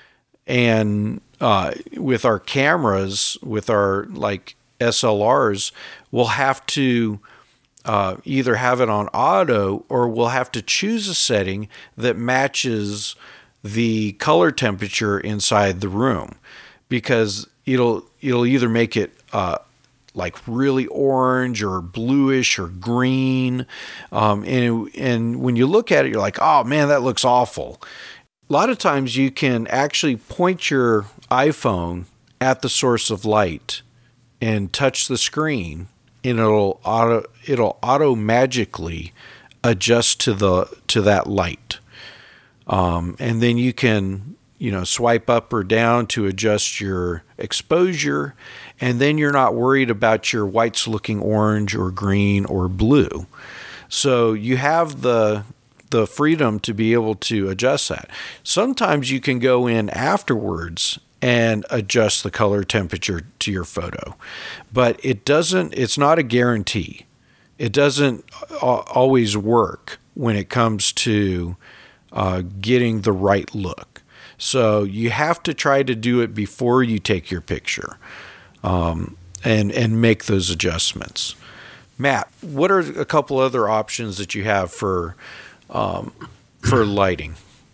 And uh, with our cameras, with our like S L Rs, we'll have to uh, either have it on auto or we'll have to choose a setting that matches the color temperature inside the room, because it'll it'll either make it uh, like really orange or bluish or green, um, and and when you look at it, you're like, oh man, that looks awful. A lot of times you can actually point your iPhone at the source of light and touch the screen, and it'll auto it'll auto magically adjust to the to that light. Um, and then you can, you know, swipe up or down to adjust your exposure, and then you're not worried about your whites looking orange or green or blue. So you have the the freedom to be able to adjust that. Sometimes you can go in afterwards and adjust the color temperature to your photo, but it doesn't. It's not a guarantee. It doesn't always work when it comes to Uh, getting the right look. So you have to try to do it before you take your picture, um, and and make those adjustments. Matt, what are a couple other options that you have for um, for lighting?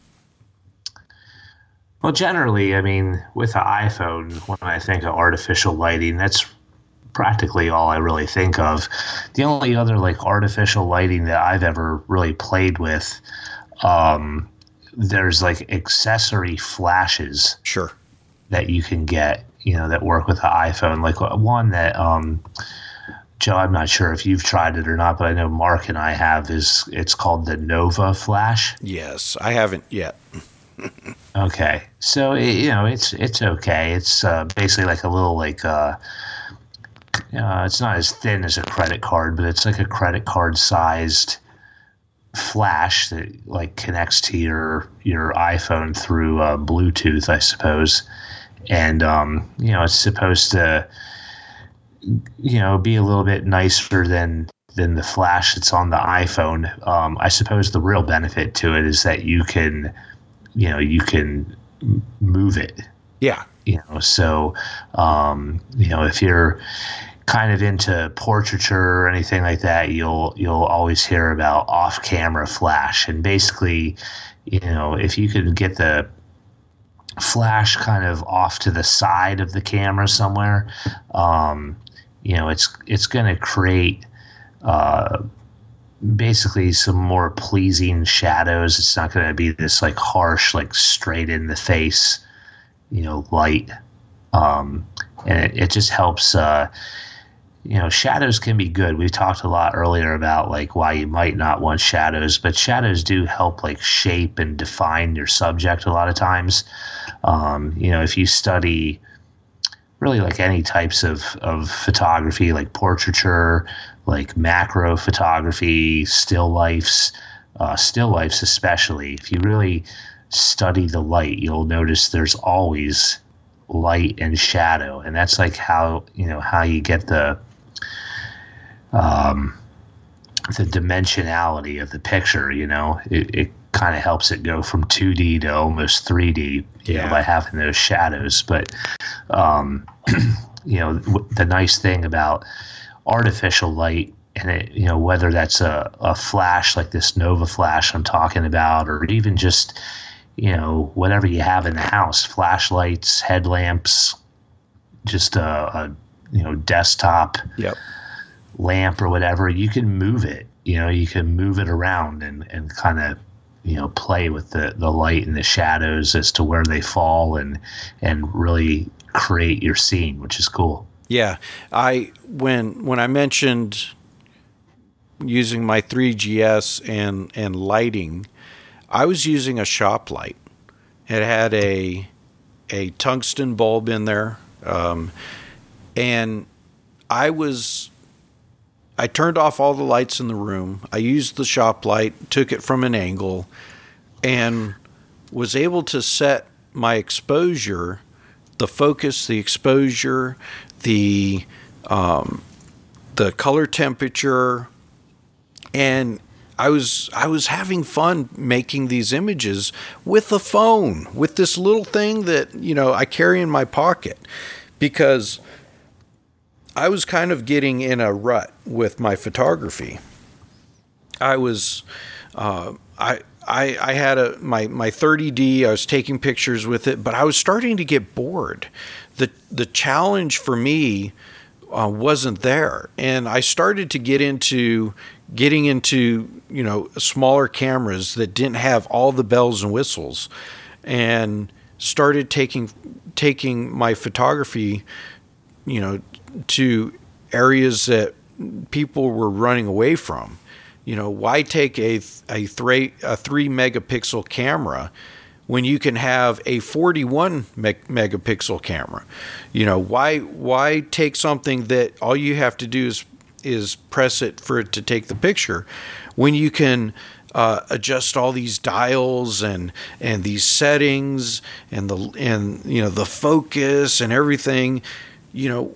Well, generally, I mean, with the iPhone, when I think of artificial lighting, that's practically all I really think of. The only other like artificial lighting that I've ever really played with, Um, there's like accessory flashes, sure, that you can get, you know, that work with the iPhone. Like one that, um, Joe, I'm not sure if you've tried it or not, but I know Mark and I have. Is it's called the Nova Flash? Yes, I haven't yet. Okay, so it, you know, it's it's okay. It's uh, basically like a little like uh, uh, it's not as thin as a credit card, but it's like a credit card sized flash that like connects to your your iPhone through uh, Bluetooth, I suppose, and um, you know it's supposed to you know be a little bit nicer than than the flash that's on the iPhone. Um, I suppose the real benefit to it is that you can you know you can move it. Yeah. You know, so um, you know if you're kind of into portraiture or anything like that, you'll you'll always hear about off-camera flash. And basically, you know, if you can get the flash kind of off to the side of the camera somewhere, um, you know, it's it's going to create uh, basically some more pleasing shadows. It's not going to be this like harsh, like straight in the face, you know, light. Um, and it, it just helps, uh, you know, shadows can be good. We've talked a lot earlier about like why you might not want shadows, but shadows do help like shape and define your subject a lot of times. Um, you know, if you study really like any types of, of photography, like portraiture, like macro photography, still lifes, uh, still lifes especially, if you really study the light, you'll notice there's always light and shadow. And that's like how, you know, how you get the, um, the dimensionality of the picture, you know, it, it kind of helps it go from two D to almost three D, you yeah. know, by having those shadows. But, um, you know, w- the nice thing about artificial light, and it, you know, whether that's a, a flash like this Nova flash I'm talking about, or even just, you know, whatever you have in the house, flashlights, headlamps, just a, a you know, desktop yep. lamp or whatever, you can move it, you know, you can move it around and, and kind of, you know, play with the, the light and the shadows as to where they fall and, and really create your scene, which is cool. Yeah. I, when, when I mentioned using my three G S and, and lighting, I was using a shop light. It had a, a tungsten bulb in there. Um, and I was, I turned off all the lights in the room. I used the shop light, took it from an angle, and was able to set my exposure, the focus, the exposure, the um, the color temperature, and I was I was having fun making these images with a phone, with this little thing that, you know, I carry in my pocket, because I was kind of getting in a rut with my photography. I was, uh, I, I, I had a my my thirty D. I was taking pictures with it, but I was starting to get bored. the The challenge for me uh, wasn't there, and I started to get into getting into you know smaller cameras that didn't have all the bells and whistles, and started taking taking my photography, you know, to areas that people were running away from. You know, why take a a three a three megapixel camera when you can have a forty-one megapixel camera? You know, why why take something that all you have to do is is press it for it to take the picture, when you can uh, adjust all these dials and and these settings and the and you know the focus and everything. You know,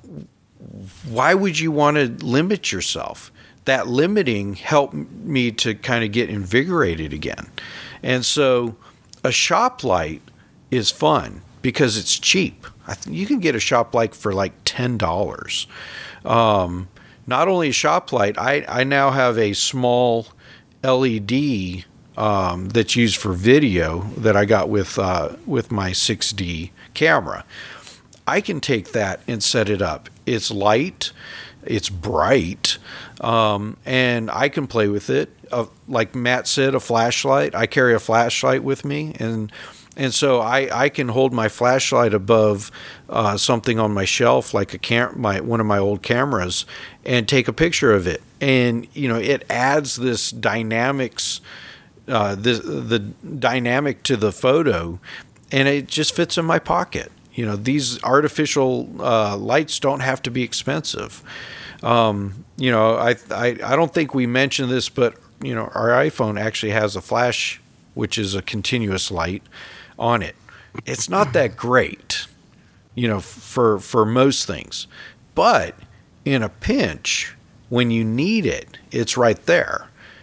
why would you want to limit yourself? That limiting helped me to kind of get invigorated again. And so a shop light is fun because it's cheap. I th- you can get a shop light for like ten dollars. Um, not only a shop light, I, I now have a small L E D um, that's used for video that I got with uh, with my six D camera. I can take that and set it up. It's light, it's bright, um, and I can play with it. Uh, like Matt said, a flashlight. I carry a flashlight with me, and and so I, I can hold my flashlight above uh, something on my shelf, like a cam- my one of my old cameras, and take a picture of it. And you know, it adds this dynamics, uh, the the dynamic to the photo, and it just fits in my pocket. You know, these artificial uh, lights don't have to be expensive. Um, you know, I, I I don't think we mentioned this, but you know, our iPhone actually has a flash, which is a continuous light on it. It's not that great, you know, for for most things, but in a pinch, when you need it, it's right there.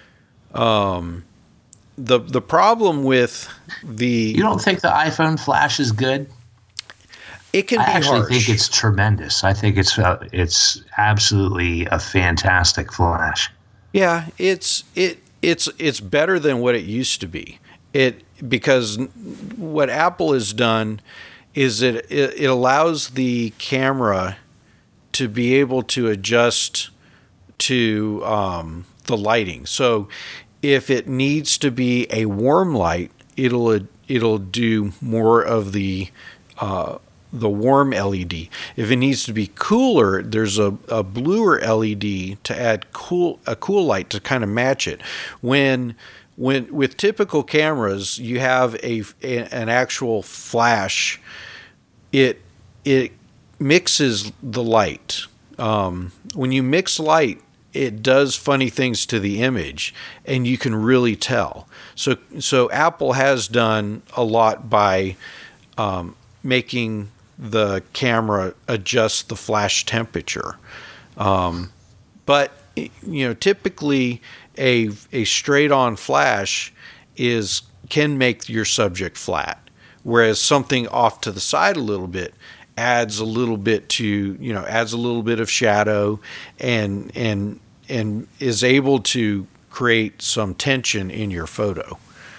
Um, the the problem with the You don't think the iPhone flash is good? It can I be actually harsh. think it's tremendous. I think it's uh, it's absolutely a fantastic flash. Yeah, it's it it's it's better than what it used to be. It because what Apple has done is it it allows the camera to be able to adjust to um, the lighting. So if it needs to be a warm light, it'll it'll do more of the uh, the warm L E D. If it needs to be cooler, there's a, a bluer L E D to add cool a cool light to kind of match it. When when with typical cameras, you have a, a an actual flash. It it mixes the light. Um, when you mix light, it does funny things to the image, and you can really tell. So so Apple has done a lot by um, making the camera adjust the flash temperature. Um, but you know, typically a a straight on flash is can make your subject flat, whereas something off to the side a little bit adds a little bit to, you know, adds a little bit of shadow and and and is able to create some tension in your photo.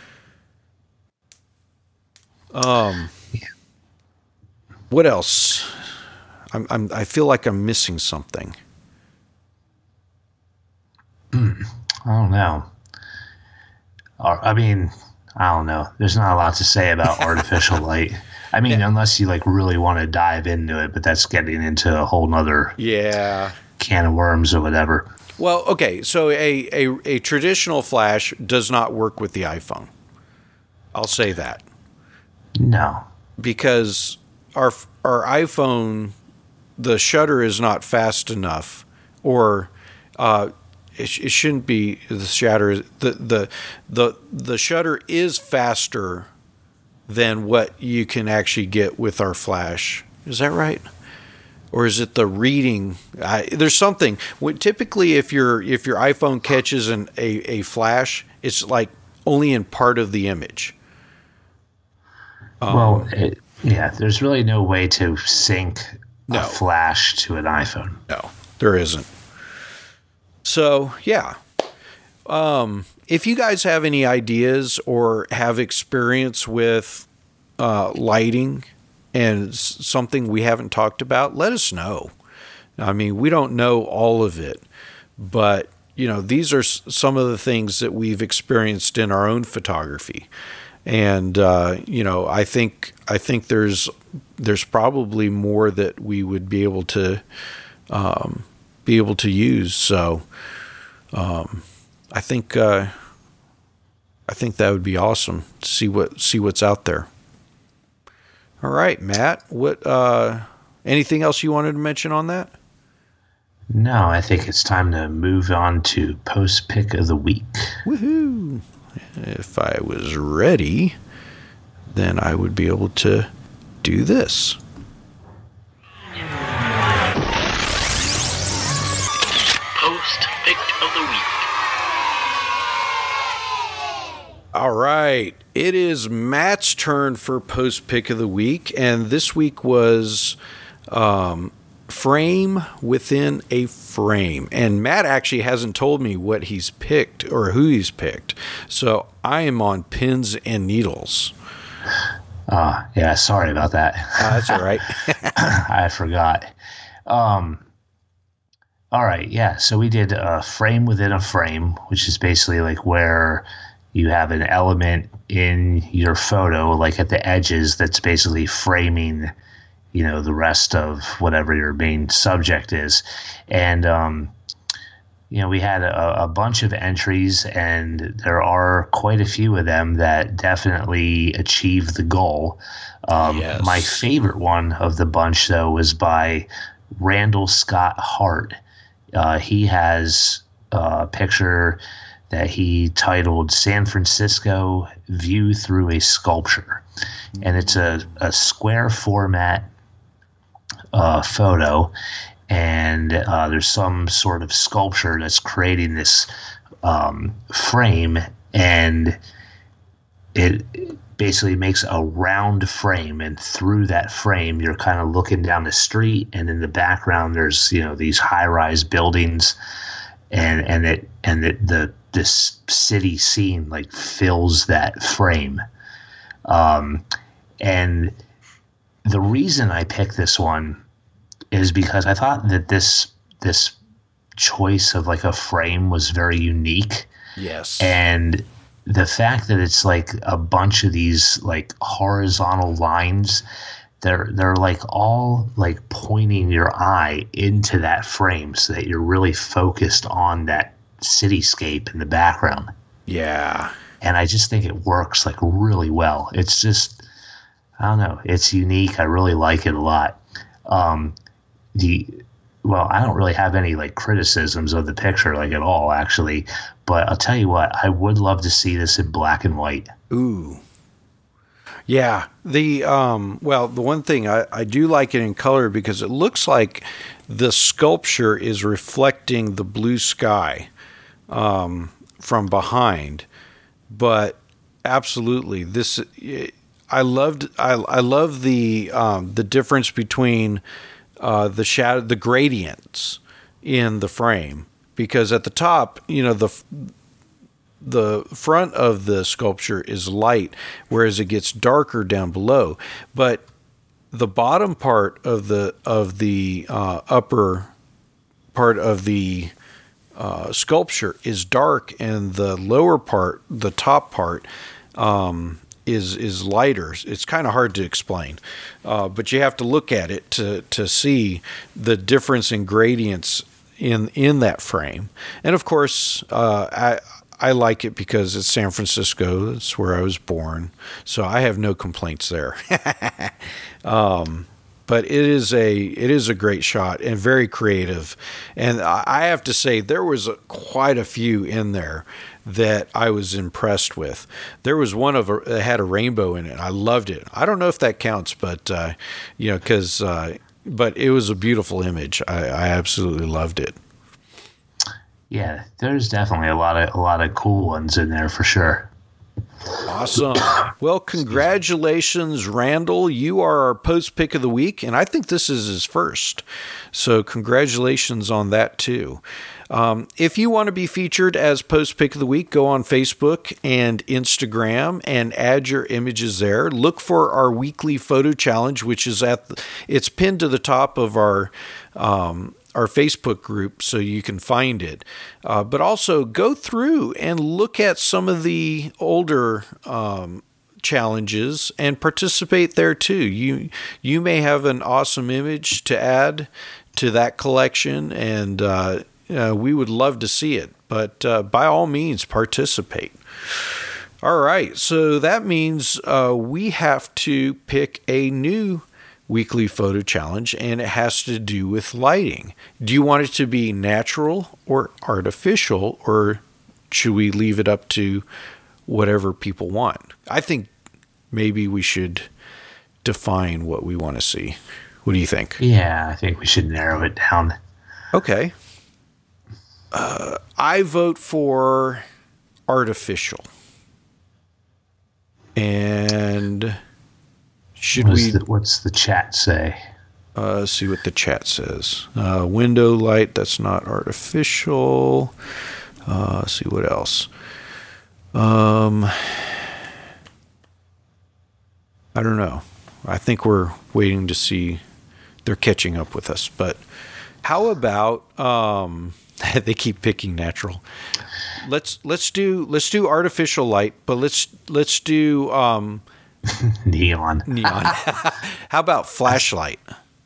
Um What else? I'm, I'm, I feel like I'm missing something. I don't know. I mean, I don't know. There's not a lot to say about artificial light. I mean, yeah. Unless you like really want to dive into it, but that's getting into a whole nother yeah can of worms or whatever. Well, okay. So a, a, a traditional flash does not work with the iPhone. I'll say that. No. Because our our iPhone, the shutter is not fast enough, or uh, it, it shouldn't be the shutter. The, the the the shutter is faster than what you can actually get with our flash. Is that right? Or is it the reading? I, there's something. Typically, if your if your iPhone catches an, a a flash, it's like only in part of the image. Um, well. It- Yeah, there's really no way to sync no. a flash to an iPhone. No, there isn't. So, yeah. Um, if you guys have any ideas or have experience with uh, lighting and something we haven't talked about, let us know. I mean, we don't know all of it, but, you know, these are some of the things that we've experienced in our own photography. And uh, you know, I think I think there's there's probably more that we would be able to um, be able to use. So um, I think uh, I think that would be awesome to see what see what's out there. All right, Matt. What uh, anything else you wanted to mention on that? No, I think it's time to move on to post pick of the week. Woohoo! If I was ready, then I would be able to do this. Post pick of the week. All right. It is Matt's turn for post pick of the week. And this week was um, frame within a frame. And Matt actually hasn't told me what he's picked or who he's picked. So I am on pins and needles. Uh, yeah, sorry about that. Uh, that's all right. I forgot. Um, all right, yeah. So we did a frame within a frame, which is basically like where you have an element in your photo, like at the edges, that's basically framing, you know, the rest of whatever your main subject is. And, um, you know, we had a, a bunch of entries, and there are quite a few of them that definitely achieve the goal. Um, Yes. My favorite one of the bunch, though, was by Randall Scott Hart. Uh, he has a picture that he titled San Francisco View Through a Sculpture. And it's a, a square format uh, photo, and uh, there's some sort of sculpture that's creating this um, frame, and it basically makes a round frame, and through that frame you're kind of looking down the street, and in the background there's, you know, these high-rise buildings, and and it and it, the this city scene like fills that frame. Um, and the reason I picked this one is because I thought that this this choice of like a frame was very unique. Yes. And the fact that it's like a bunch of these like horizontal lines, they're they're like all like pointing your eye into that frame so that you're really focused on that cityscape in the background. Yeah. And I just think it works like really well. It's just, I don't know, it's unique. I really like it a lot. Um, the well, I don't really have any like criticisms of the picture like at all, actually. But I'll tell you what, I would love to see this in black and white. Ooh. Yeah. The um well, the one thing I, I do like it in color because it looks like the sculpture is reflecting the blue sky um, from behind. But absolutely, this I loved. I I love the um, the difference between uh, the shadow, the gradients in the frame, because at the top, you know, the the front of the sculpture is light, whereas it gets darker down below. But the bottom part of the of the uh, upper part of the uh, sculpture is dark, and the lower part, the top part, um, is is lighter. It's kind of hard to explain, uh, but you have to look at it to to see the difference in gradients in in that frame. And of course, uh, I. I like it because it's San Francisco. It's where I was born, so I have no complaints there. um, but it is a it is a great shot and very creative. And I have to say, there was a, quite a few in there that I was impressed with. There was one of a, that had a rainbow in it. I loved it. I don't know if that counts, but uh, you know, because uh, but it was a beautiful image. I, I absolutely loved it. Yeah, there's definitely a lot of a lot of cool ones in there for sure. Awesome. Well, congratulations, Randall. You are our post pick of the week, and I think this is his first. So congratulations on that too. Um, if you want to be featured as post pick of the week, go on Facebook and Instagram and add your images there. Look for our weekly photo challenge, which is at the, it's pinned to the top of our um, our Facebook group, so you can find it. Uh, but also go through and look at some of the older um, challenges and participate there too. You you may have an awesome image to add to that collection, and uh, uh, we would love to see it. But uh, by all means, participate. All right, so that means uh, we have to pick a new weekly photo challenge, and it has to do with lighting. Do you want it to be natural or artificial, or should we leave it up to whatever people want? I think maybe we should define what we want to see. What do you think? Yeah, I think we should narrow it down. Okay. Uh, I vote for artificial. And should what's we? The, what's the chat say? Uh, let's see what the chat says. Uh, window light, that's not artificial. Uh, let's see what else. Um, I don't know. I think we're waiting to see. They're catching up with us. But how about um, they keep picking natural? Let's let's do let's do artificial light, but let's let's do. Um, Neon. Neon. How about flashlight?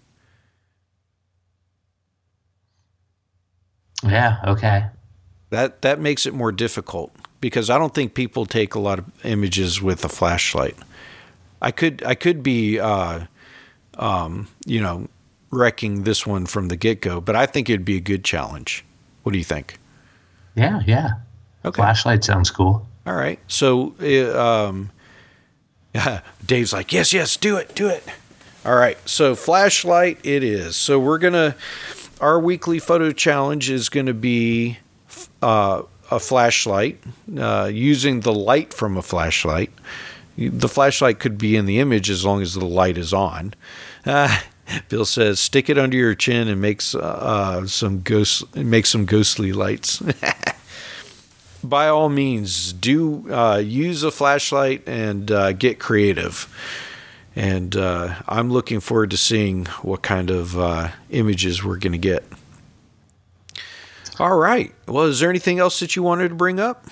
Yeah, okay. That that makes it more difficult because I don't think people take a lot of images with a flashlight. I could I could be uh, um, you know, wrecking this one from the get-go, but I think it'd be a good challenge. What do you think? Yeah, yeah. Okay. Flashlight sounds cool. All right. So uh, um Dave's like, yes, yes, do it, do it. All right, so flashlight it is. So we're going to, our weekly photo challenge is going to be uh, a flashlight, uh, using the light from a flashlight. The flashlight could be in the image as long as the light is on. Uh, Bill says, stick it under your chin and makes uh, some ghost, make some ghostly lights. by all means, do uh, use a flashlight and uh, get creative. And uh, I'm looking forward to seeing what kind of uh, images we're going to get. All right. Well, is there anything else that you wanted to bring up?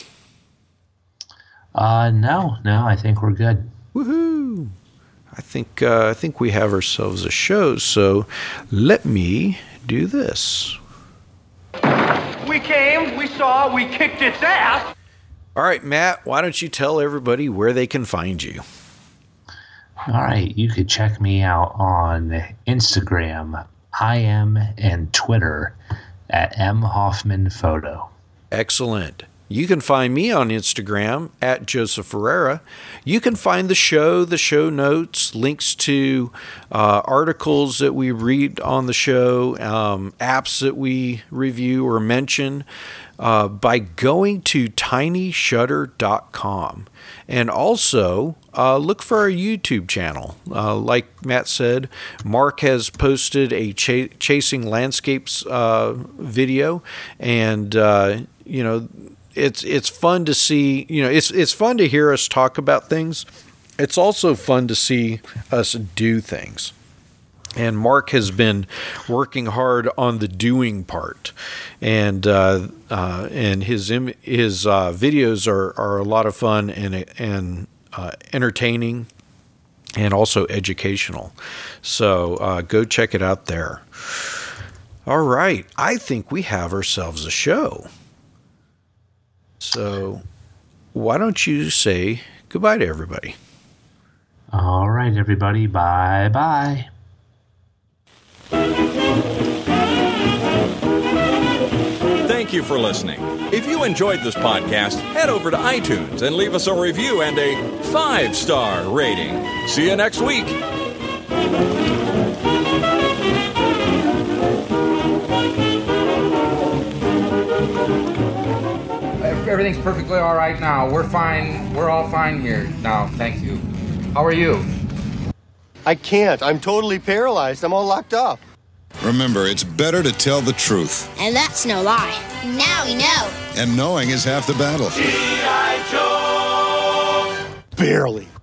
Uh, no, no, I think we're good. Woohoo! I think uh, I think we have ourselves a show. So let me do this. We came, we saw, we kicked its ass. All right, Matt, why don't you tell everybody where they can find you? All right, you could check me out on Instagram, I M, and Twitter at M Hoffman Photo. Excellent. You can find me on Instagram at Joseph Ferreira. You can find the show, the show notes, links to uh, articles that we read on the show, um, apps that we review or mention uh, by going to tiny shutter dot com. And also uh, look for our YouTube channel. Uh, like Matt said, Mark has posted a ch- Chasing Landscapes uh, video, and uh, you know, It's it's fun to see, you know, it's it's fun to hear us talk about things. It's also fun to see us do things. And Mark has been working hard on the doing part, and uh, uh, and his im- his uh, videos are, are a lot of fun and and uh, entertaining, and also educational. So uh, go check it out there. All right, I think we have ourselves a show. So, why don't you say goodbye to everybody? All right, everybody. Bye-bye. Thank you for listening. If you enjoyed this podcast, head over to iTunes and leave us a review and a five-star rating. See you next week. Everything's perfectly all right now. We're fine. We're all fine here now. Thank you. How are you? I can't. I'm totally paralyzed. I'm all locked up. Remember, it's better to tell the truth. And that's no lie. Now we know. And knowing is half the battle. Barely.